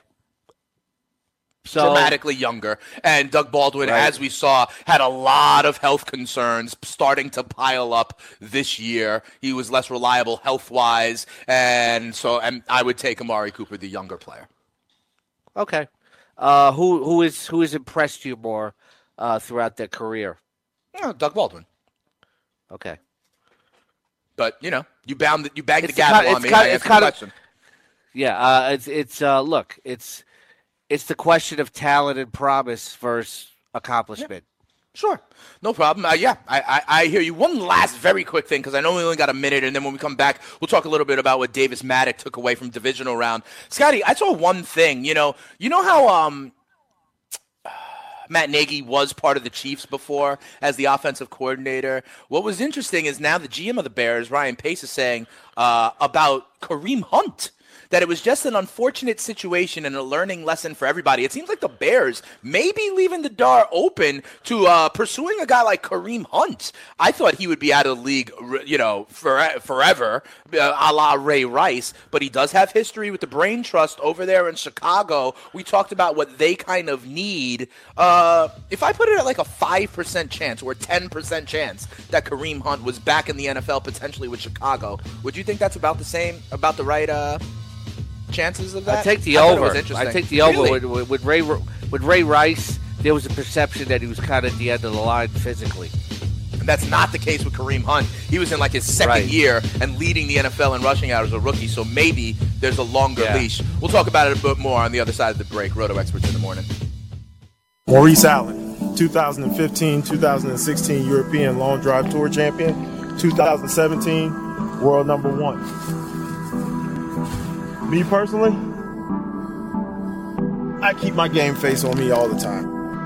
So, dramatically younger. And Doug Baldwin, right. as we saw, had a lot of health concerns starting to pile up this year. He was less reliable health-wise, and so and I would take Amari Cooper, the younger player. Okay. Uh, who who is who has impressed you more uh, throughout their career? Yeah, Doug Baldwin. Okay. But, you know, you bound you bagged it's the gavel kind, on it's me. Kind, I it's asked kind the of, question. Yeah, uh, it's it's uh, look, it's it's the question of talent and promise versus accomplishment. Yeah. Sure, no problem. Uh, yeah, I, I I hear you. One last very quick thing, because I know we only got a minute, and then when we come back, we'll talk a little bit about what Davis Maddock took away from divisional round. Scotty, I saw one thing. You know, you know how um. Matt Nagy was part of the Chiefs before as the offensive coordinator. What was interesting is now the G M of the Bears, Ryan Pace, is saying uh, about Kareem Hunt, that it was just an unfortunate situation and a learning lesson for everybody. It seems like the Bears may be leaving the door open to uh, pursuing a guy like Kareem Hunt. I thought he would be out of the league, you know, for, forever, uh, a la Ray Rice, but he does have history with the Brain Trust over there in Chicago. We talked about what they kind of need. Uh, if I put it at like a five percent chance or a ten percent chance that Kareem Hunt was back in the N F L potentially with Chicago, would you think that's about the same, about the right uh chances of that? I take the I over. I take the over. Really? With, with Ray with Ray Rice, there was a perception that he was kind of at the end of the line physically. That's not the case with Kareem Hunt. He was in like his second right. year and leading the N F L in rushing out as a rookie, so maybe there's a longer yeah. leash. We'll talk about it a bit more on the other side of the break. Roto Experts in the morning. Maurice Allen, two thousand fifteen two thousand sixteen European Long Drive Tour champion, two thousand seventeen world number one. Me personally, I keep my game face on me all the time.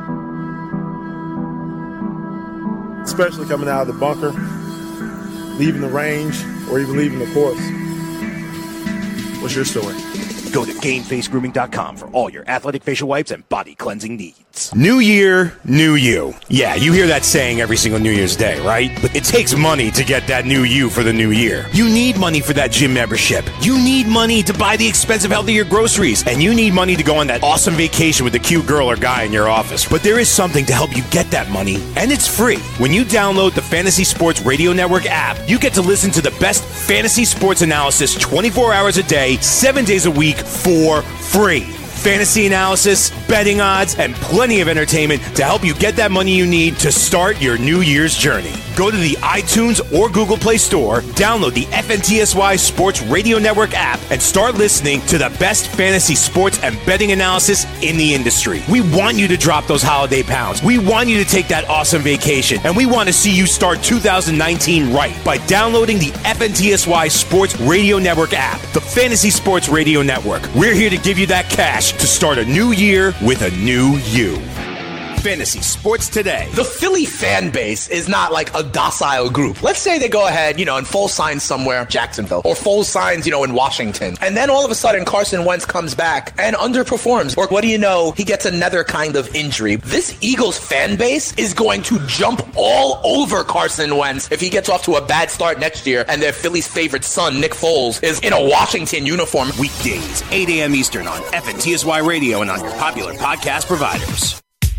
Especially coming out of the bunker, leaving the range, or even leaving the course. What's your story? Go to game face grooming dot com for all your athletic facial wipes and body cleansing needs. New year, new you. Yeah, you hear that saying every single New Year's Day, right? But it takes money to get that new you for the new year. You need money for that gym membership. You need money to buy the expensive, healthier groceries. And you need money to go on that awesome vacation with the cute girl or guy in your office. But there is something to help you get that money, and it's free. When you download the Fantasy Sports Radio Network app, you get to listen to the best fantasy sports analysis twenty-four hours a day, seven days a week for free. Fantasy analysis, betting odds, and plenty of entertainment to help you get that money you need to start your New Year's journey. Go to the iTunes or Google Play Store, download the F N T S Y Sports Radio Network app, and start listening to the best fantasy sports and betting analysis in the industry. We want you to drop those holiday pounds. We want you to take that awesome vacation, and we want to see you start two thousand nineteen right by downloading the F N T S Y Sports Radio Network app, the Fantasy Sports Radio Network. We're here to give you that cash to start a new year with a new you. Fantasy Sports Today. The Philly fan base is not like a docile group. Let's say they go ahead, you know, and Foles signs somewhere, Jacksonville, or Foles signs, you know, in Washington. And then all of a sudden Carson Wentz comes back and underperforms. Or what do you know? He gets another kind of injury. This Eagles fan base is going to jump all over Carson Wentz if he gets off to a bad start next year and their Philly's favorite son, Nick Foles, is in a Washington uniform. Weekdays, eight a.m. Eastern on F N T S Y Radio and on your popular podcast providers.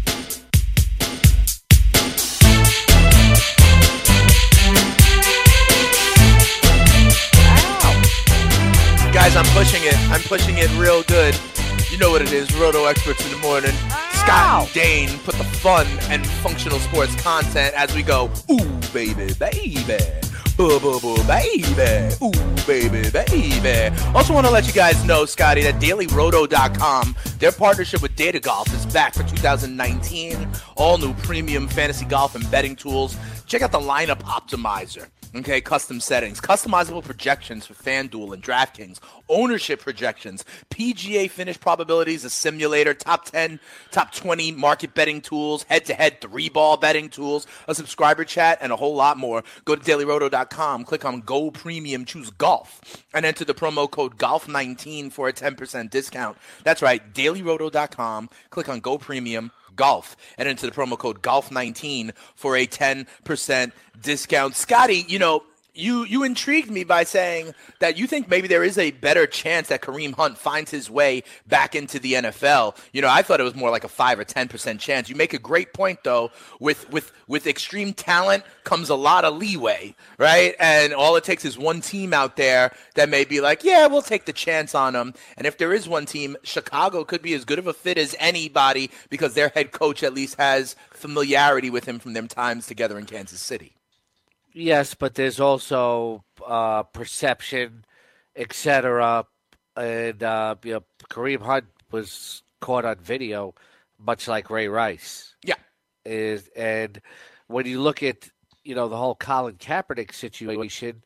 Guys, I'm pushing it. I'm pushing it real good. You know what it is. Roto Experts in the morning. Scott and Dane put the fun and functional sports content as we go, ooh, baby, baby. Boo, boo, boo, baby. Ooh, baby, baby. Also want to let you guys know, Scotty, that daily roto dot com, their partnership with Data Golf is back for two thousand nineteen. All new premium fantasy golf and betting tools. Check out the lineup optimizer. Okay, custom settings, customizable projections for FanDuel and DraftKings, ownership projections, P G A finish probabilities, a simulator, top ten, top twenty market betting tools, head-to-head three-ball betting tools, a subscriber chat, and a whole lot more. Go to daily roto dot com, click on Go Premium, choose Golf, and enter the promo code golf nineteen for a ten percent discount. That's right, daily roto dot com, click on Go Premium, Golf, and enter the promo code golf nineteen for a ten percent discount. Scotty, you know, you you intrigued me by saying that you think maybe there is a better chance that Kareem Hunt finds his way back into the N F L. You know, I thought it was more like a five or ten percent chance. You make a great point, though. With with with extreme talent comes a lot of leeway, right? And all it takes is one team out there that may be like, yeah, we'll take the chance on him. And if there is one team, Chicago could be as good of a fit as anybody because their head coach at least has familiarity with him from them times together in Kansas City. Yes, but there's also uh, perception, et cetera. And uh, you know, Kareem Hunt was caught on video, much like Ray Rice. Yeah. Is and when you look at you know the whole Colin Kaepernick situation,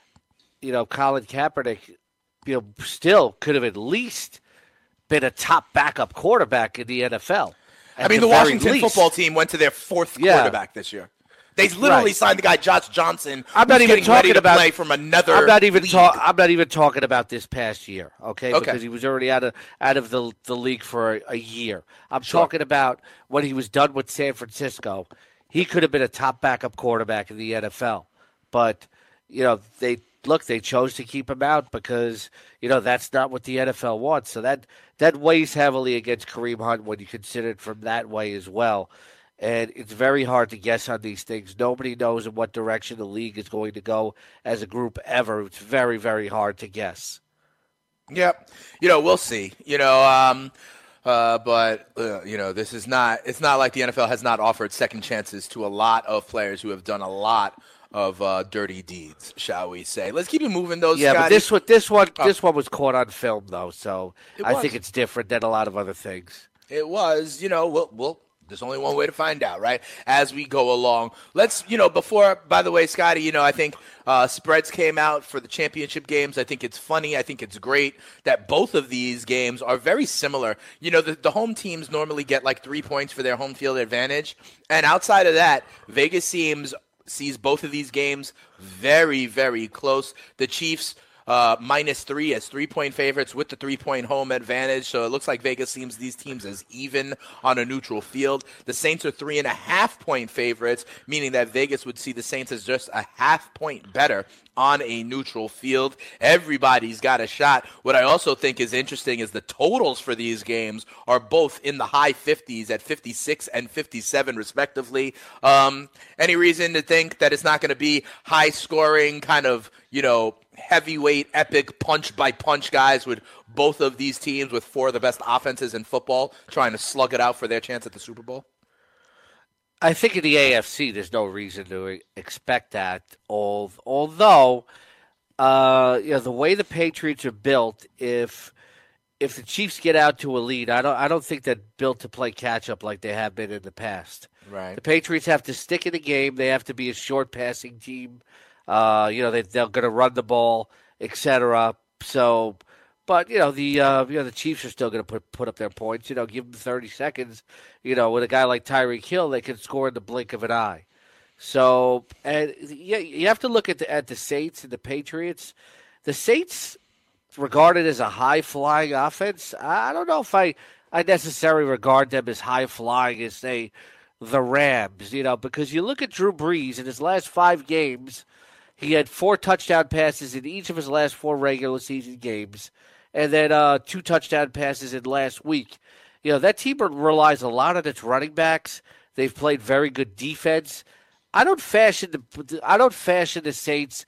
you know Colin Kaepernick, you know, still could have at least been a top backup quarterback in the N F L. I mean, the, the Washington least. football team went to their fourth yeah. quarterback this year. They literally right. signed the guy Josh Johnson. I'm not even talking about play from another. I'm not even talking. I'm not even talking about this past year, okay? okay? Because he was already out of out of the the league for a, a year. I'm sure. talking about when he was done with San Francisco. He could have been a top backup quarterback in the N F L, but you know they look they chose to keep him out because you know that's not what the N F L wants. So that that weighs heavily against Kareem Hunt when you consider it from that way as well. And it's very hard to guess on these things. Nobody knows in what direction the league is going to go as a group ever. It's very, very hard to guess. Yep. You know, we'll see. You know, um, Uh, but, uh, you know, this is not – it's not like the N F L has not offered second chances to a lot of players who have done a lot of uh, dirty deeds, shall we say. Let's keep it moving, though, Yeah, Scotty. but this one, this one, Oh. this one was caught on film, though, so It I was. think it's different than a lot of other things. It was, you know, we'll, we'll there's only one way to find out, right? As we go along. Let's, you know, before, by the way, Scotty, you know, I think uh, spreads came out for the championship games. I think it's funny. I think it's great that both of these games are very similar. You know, the, the home teams normally get like three points for their home field advantage. And outside of that, Vegas seems sees both of these games very, very close. The Chiefs Uh, minus three as three-point favorites with the three-point home advantage. So it looks like Vegas seems these teams as even on a neutral field. The Saints are three and a half point favorites, meaning that Vegas would see the Saints as just a half point better on a neutral field. Everybody's got a shot. What I also think is interesting is the totals for these games are both in the high fifties at fifty-six and fifty-seven respectively. Um, any reason to think that it's not going to be high scoring kind of, you know, heavyweight, epic punch-by-punch guys with both of these teams with four of the best offenses in football trying to slug it out for their chance at the Super Bowl? I think in the A F C, there's no reason to expect that. Although, uh, you know, the way the Patriots are built, if if the Chiefs get out to a lead, I don't I don't think they're built to play catch up like they have been in the past. Right. The Patriots have to stick in the game. They have to be a short passing team. Uh, you know, they, they're going to run the ball, et cetera. So, but, you know, the uh, you know the Chiefs are still going to put put up their points. You know, give them thirty seconds. You know, with a guy like Tyreek Hill, they can score in the blink of an eye. So, and yeah, you have to look at the, at the Saints and the Patriots. The Saints, regarded as a high-flying offense, I don't know if I, I necessarily regard them as high-flying as, say, the Rams, you know, because you look at Drew Brees in his last five games, he had four touchdown passes in each of his last four regular season games, and then uh, two touchdown passes in last week. You know, that team relies a lot on its running backs. They've played very good defense. I don't fashion the I don't fashion the Saints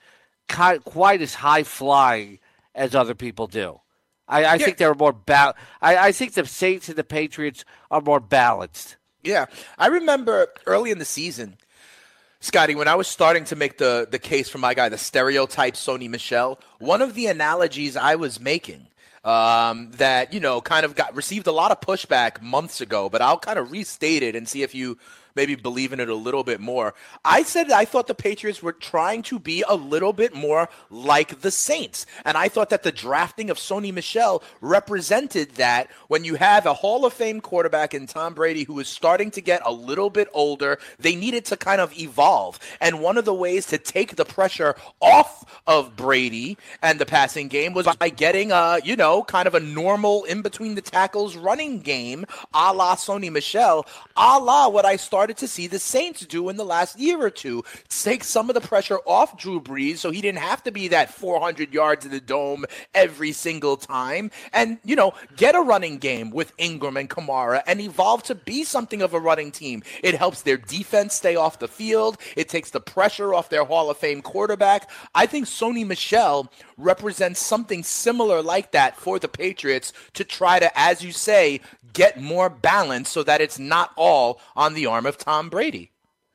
quite as high flying as other people do. I, I yeah. think they're more ba- I, I think the Saints and the Patriots are more balanced. Yeah, I remember early in the season, Scotty, when I was starting to make the, the case for my guy, the stereotype Sony Michel, one of the analogies I was making um, that, you know, kind of got received a lot of pushback months ago, but I'll kind of restate it and see if you maybe believe in it a little bit more. I said I thought the Patriots were trying to be a little bit more like the Saints. And I thought that the drafting of Sony Michel represented that when you have a Hall of Fame quarterback in Tom Brady who is starting to get a little bit older, they needed to kind of evolve. And one of the ways to take the pressure off of Brady and the passing game was by getting a, you know, kind of a normal in between the tackles running game, a la Sony Michel, a la what I started to see the Saints do in the last year or two. Take some of the pressure off Drew Brees so he didn't have to be that four hundred yards in the dome every single time, and, you know, get a running game with Ingram and Kamara and evolve to be something of a running team. It helps their defense stay off the field. It takes the pressure off their Hall of Fame quarterback. I think Sony Michel represents something similar like that for the Patriots to try to, as you say, get more balance so that it's not all on the arm of Tom Brady.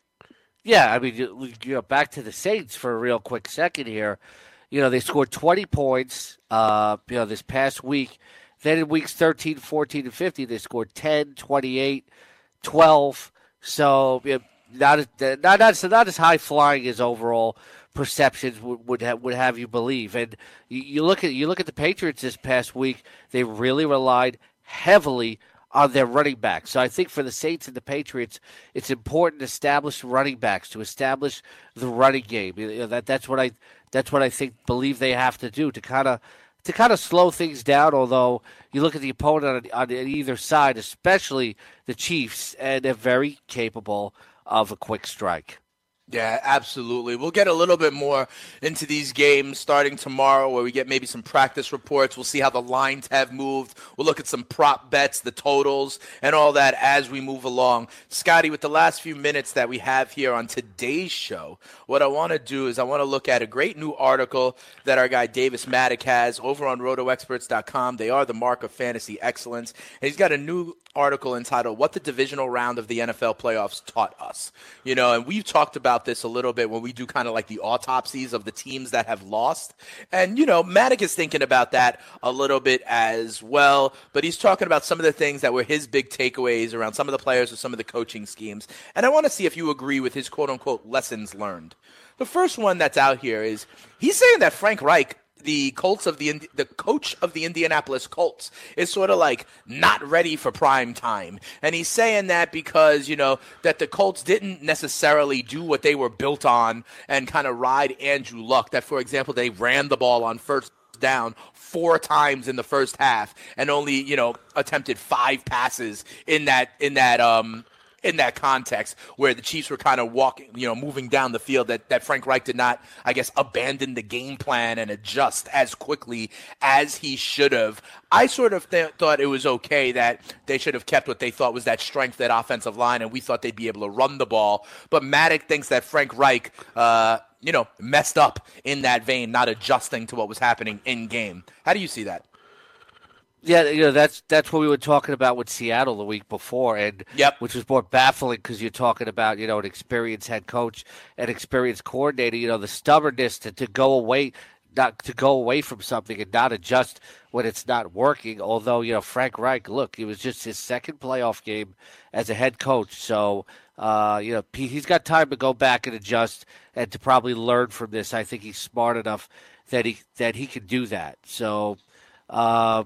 Yeah, I mean, you, you know, back to the Saints for a real quick second here. You know, they scored twenty points, uh, you know, this past week. Then in weeks thirteen, fourteen, and fifteen, they scored ten, twenty-eight, twelve. So, you know, not, not, not, so not as high-flying as overall perceptions would would have, would have you believe. And you, you look at you look at the Patriots this past week, they really relied heavily on their running backs. So I think for the Saints and the Patriots, it's important to establish running backs, to establish the running game. You know, that that's what I that's what I think believe they have to do to kind of to kind of slow things down. Although you look at the opponent on, on either side, especially the Chiefs, and they're very capable of a quick strike. Yeah, absolutely. We'll get a little bit more into these games starting tomorrow where we get maybe some practice reports. We'll see how the lines have moved. We'll look at some prop bets, the totals, and all that as we move along. Scotty, with the last few minutes that we have here on today's show, what I want to do is I want to look at a great new article that our guy Davis Maddock has over on roto experts dot com. They are the mark of fantasy excellence. And he's got a new article entitled What the Divisional Round of the N F L Playoffs Taught Us. You know, and we've talked about this a little bit when we do kind of like the autopsies of the teams that have lost. And, you know, Maddock is thinking about that a little bit as well. But he's talking about some of the things that were his big takeaways around some of the players or some of the coaching schemes. And I want to see if you agree with his quote-unquote lessons learned. The first one that's out here is he's saying that Frank Reich, the Colts of the the coach of the Indianapolis Colts, is sort of like not ready for prime time. And he's saying that because, you know, that the Colts didn't necessarily do what they were built on and kind of ride Andrew Luck. That, for example, they ran the ball on first down four times in the first half and only, you know, attempted five passes in that in that um in that context where the Chiefs were kind of walking, you know, moving down the field, that, that Frank Reich did not, I guess, abandon the game plan and adjust as quickly as he should have. I sort of th- thought it was okay that they should have kept what they thought was that strength, that offensive line, and we thought they'd be able to run the ball. But Maddock thinks that Frank Reich, uh, you know, messed up in that vein, not adjusting to what was happening in game. How do you see that? Yeah, you know, that's that's what we were talking about with Seattle the week before, and yep. which was more baffling because you're talking about, you know, an experienced head coach, an experienced coordinator, you know, the stubbornness to, to go away, not to go away from something and not adjust when it's not working. Although, you know, Frank Reich, look, it was just his second playoff game as a head coach, so uh, you know, he's got time to go back and adjust and to probably learn from this. I think he's smart enough that he that he can do that. So. Uh,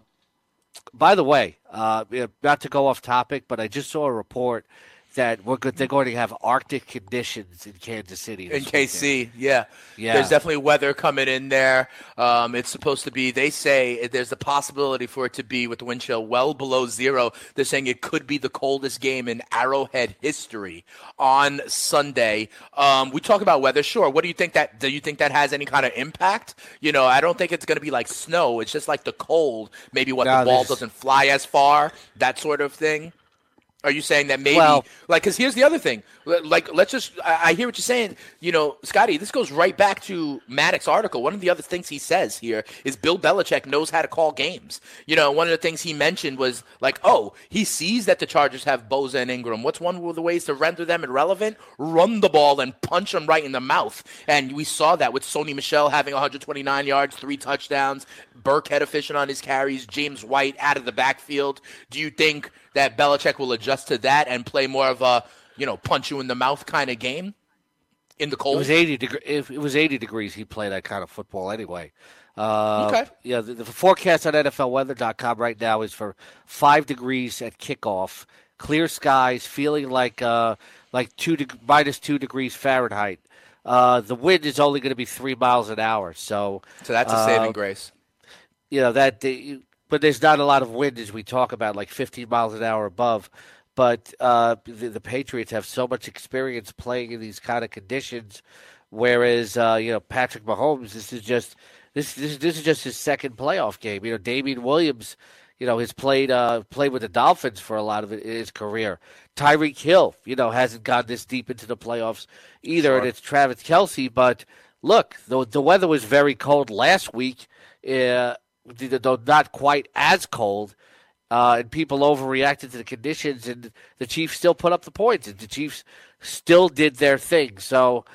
By the way, uh, not to go off topic, but I just saw a report that we're good, they're going to have Arctic conditions in Kansas City. In K C, weekend. yeah. Yeah. There's definitely weather coming in there. Um, it's supposed to be, they say there's a possibility for it to be with the wind chill well below zero. They're saying it could be the coldest game in Arrowhead history on Sunday. Um, we talk about weather, sure. What do you think that, do you think that has any kind of impact? You know, I don't think it's going to be like snow. It's just like the cold, maybe what no, the ball doesn't fly as far, that sort of thing. Are you saying that maybe, well, like, because here's the other thing. Like, let's just, I, I hear what you're saying. You know, Scotty, this goes right back to Maddox's article. One of the other things he says here is Bill Belichick knows how to call games. You know, one of the things he mentioned was, like, oh, he sees that the Chargers have Bosa and Ingram. What's one of the ways to render them irrelevant? Run the ball and punch them right in the mouth. And we saw that with Sony Michel having one hundred twenty-nine yards, three touchdowns, Burkhead efficient on his carries, James White out of the backfield. Do you think that Belichick will adjust to that and play more of a, you know, punch you in the mouth kind of game in the cold? It was eighty degrees. If it was eighty degrees, he played that kind of football anyway. Uh, okay. Yeah, the, the forecast on N F L weather dot com right now is for five degrees at kickoff, clear skies, feeling like uh, like two de- minus two degrees Fahrenheit. Uh, the wind is only going to be three miles an hour, so so that's a uh, saving grace. You know that. The, But there's not a lot of wind as we talk about, like fifteen miles an hour above. But uh, the, the Patriots have so much experience playing in these kind of conditions, whereas uh, you know Patrick Mahomes, this is just this this this is just his second playoff game. You know, Damian Williams, you know, has played uh, played with the Dolphins for a lot of his career. Tyreek Hill, you know, hasn't gone this deep into the playoffs either, sure. And it's Travis Kelce. But look, the the weather was very cold last week. Uh, Though not quite as cold, uh, and people overreacted to the conditions, and the Chiefs still put up the points, and the Chiefs still did their thing. So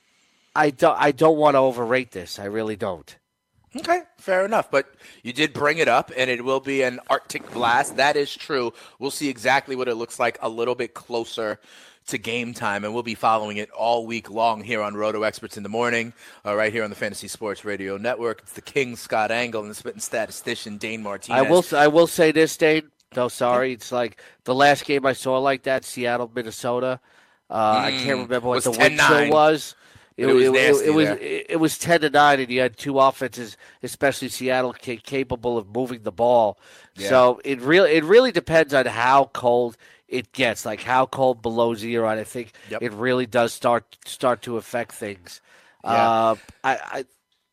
I don't, I don't want to overrate this. I really don't. Okay, fair enough. But you did bring it up, and it will be an Arctic blast. That is true. We'll see exactly what it looks like a little bit closer to game time, and we'll be following it all week long here on Roto Experts in the Morning, uh, right here on the Fantasy Sports Radio Network. It's the King, Scott Angle, and the spitting statistician, Dane Martinez. I will I will say this, Dane. No, sorry. It's like the last game I saw like that, Seattle, Minnesota. Uh, mm, I can't remember what the wind chill was. It, it was it, nasty it, it was there. it, it was ten to nine, and you had two offenses, especially Seattle, ca- capable of moving the ball. Yeah. So it really it really depends on how cold it gets, like how cold below zero. And I think Yep. it really does start start to affect things. Yeah. Uh, I, I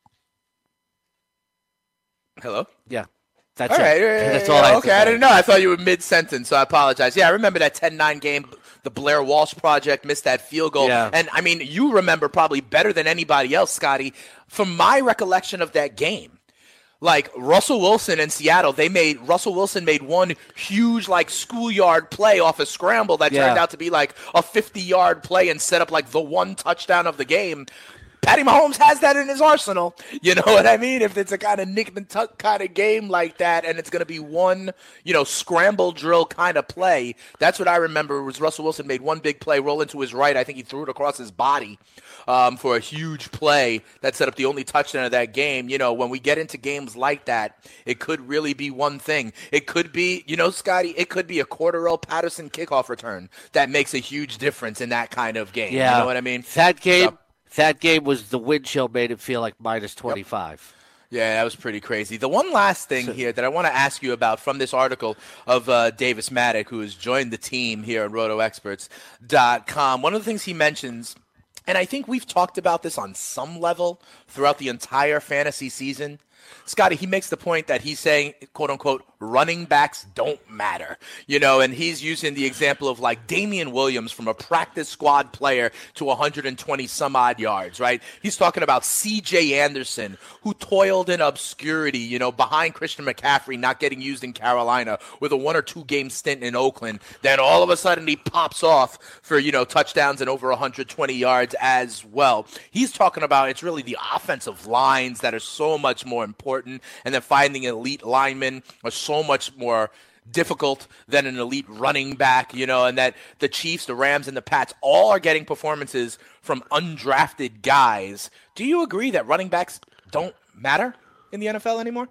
Hello? Yeah. That's all it. right. right, That's right, all I have Okay, to I say. didn't know. I thought you were mid-sentence, so I apologize. Yeah, I remember that ten nine game. The Blair Walsh Project missed that field goal. Yeah. And, I mean, you remember probably better than anybody else, Scotty, from my recollection of that game. Like, Russell Wilson in Seattle, they made – Russell Wilson made one huge, like, schoolyard play off a scramble that Yeah. turned out to be, like, a fifty-yard play and set up, like, the one touchdown of the game. Patty Mahomes has that in his arsenal. You know what I mean? If it's a kind of nick and tuck kind of game like that and it's going to be one, you know, scramble drill kind of play, that's what I remember was Russell Wilson made one big play, roll into his right. I think he threw it across his body um, for a huge play that set up the only touchdown of that game. You know, when we get into games like that, it could really be one thing. It could be, you know, Scotty, it could be a Cordarrelle Patterson kickoff return that makes a huge difference in that kind of game. Yeah. You know what I mean? That game, So- that game was the wind chill made it feel like minus twenty-five. Yeah, that was pretty crazy. The one last thing here that I want to ask you about from this article of uh, Davis Maddock, who has joined the team here at roto experts dot com, one of the things he mentions, and I think we've talked about this on some level throughout the entire fantasy season, Scotty, he makes the point that he's saying, quote unquote, running backs don't matter, you know, and he's using the example of like Damian Williams from a practice squad player to one hundred twenty some odd yards, right? He's talking about C J Anderson, who toiled in obscurity, you know, behind Christian McCaffrey, not getting used in Carolina with a one or two game stint in Oakland. Then all of a sudden he pops off for, you know, touchdowns and over one hundred twenty yards as well. He's talking about it's really the offensive lines that are so much more important, and then finding elite linemen are so much more difficult than an elite running back, you know, and that the Chiefs, the Rams, and the Pats all are getting performances from undrafted guys. Do you agree that running backs don't matter in the N F L anymore?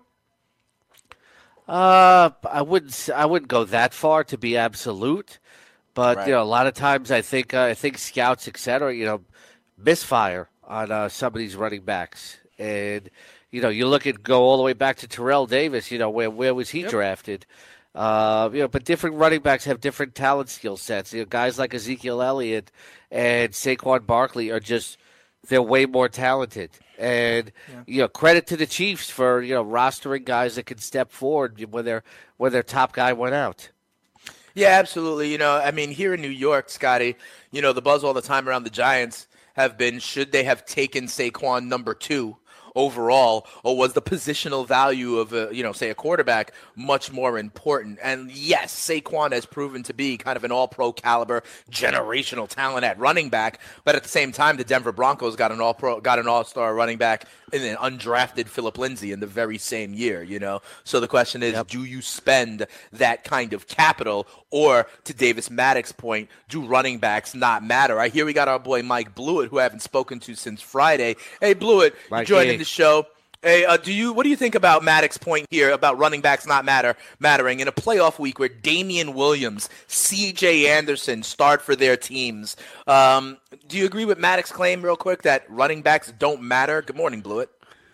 Uh, I wouldn't. I wouldn't go that far to be absolute, but Right. you know, a lot of times I think uh, I think scouts, et cetera, you know, misfire on uh, some of these running backs, and you know, you look at go all the way back to Terrell Davis. You know, where where was he Yep. drafted? Uh, you know, but different running backs have different talent skill sets. You know, guys like Ezekiel Elliott and Saquon Barkley are just they're way more talented. And Yeah. you know, credit to the Chiefs for you know rostering guys that can step forward when their when their top guy went out. Yeah, absolutely. You know, I mean, here in New York, Scotty, you know, the buzz all the time around the Giants have been, should they have taken Saquon number two overall, or was the positional value of, a, you know, say a quarterback much more important? And yes, Saquon has proven to be kind of an all-pro caliber, generational talent at running back, but at the same time, the Denver Broncos got an all-pro, got an all-star running back in an undrafted Phillip Lindsay in the very same year, you know? So the question is, Yep. do you spend that kind of capital, or to Davis Maddock's point, do running backs not matter? I hear we got our boy Mike Blewett, who I haven't spoken to since Friday. Hey, Blewett, you Mikey. joining the show. Hey, uh, do you? What do you think about Maddox's point here about running backs not matter mattering in a playoff week where Damian Williams, C J Anderson start for their teams? Um, do you agree with Maddox's claim, real quick, that running backs don't matter? Good morning, Blewett.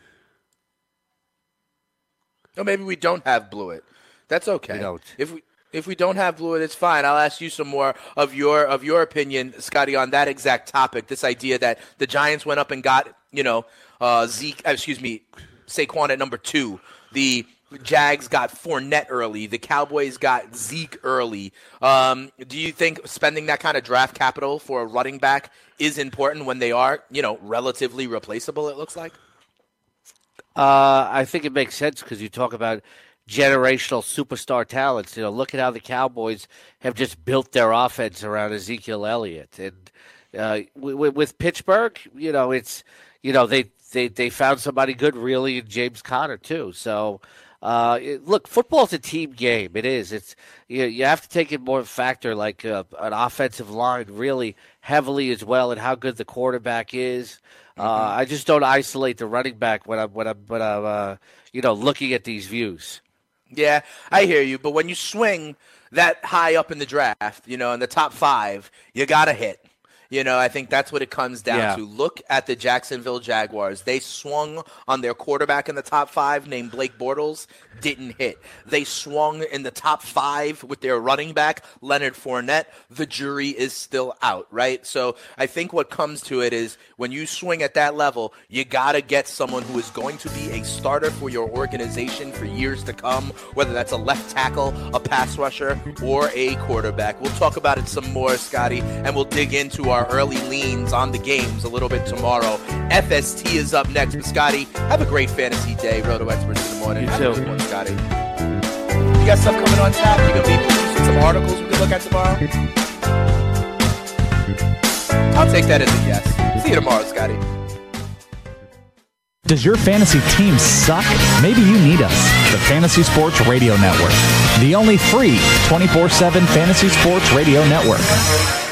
Or maybe we don't have Blewett. That's okay. We don't. If we if we don't have Blewett, it's fine. I'll ask you some more of your of your opinion, Scotty, on that exact topic. This idea that the Giants went up and got, you know, uh, Zeke, excuse me, Saquon at number two. The Jags got Fournette early. The Cowboys got Zeke early. Um, do you think spending that kind of draft capital for a running back is important when they are, you know, relatively replaceable, it looks like? Uh, I think it makes sense because you talk about generational superstar talents. You know, look at how the Cowboys have just built their offense around Ezekiel Elliott, and uh, w- with Pittsburgh, you know, it's you know they, they, they found somebody good really in James Conner too. So. Uh, it, look, football's a team game. It is. It's you, you have to take it more factor like uh, an offensive line really heavily as well, and how good the quarterback is. Uh, Mm-hmm. I just don't isolate the running back when I'm when I'm when I'm uh, you know looking at these views. Yeah, I hear you. But when you swing that high up in the draft, you know, in the top five, you got to hit. You know, I think that's what it comes down Yeah. to. Look at the Jacksonville Jaguars. They swung on their quarterback in the top five named Blake Bortles, didn't hit. They swung in the top five with their running back, Leonard Fournette. The jury is still out, right? So I think what comes to it is when you swing at that level, you got to get someone who is going to be a starter for your organization for years to come, whether that's a left tackle, a pass rusher, or a quarterback. We'll talk about it some more, Scotty, and we'll dig into our early leans on the games a little bit tomorrow. F S T is up next. But Scotty, have a great fantasy day. Roto Experts in the morning. You Have too. a good one, Scotty. You got stuff coming on tap? You gonna be producing some articles we can look at tomorrow? I'll take that as a yes. See you tomorrow, Scotty. Does your fantasy team suck? Maybe you need us. The Fantasy Sports Radio Network. The only free twenty-four seven fantasy sports radio network.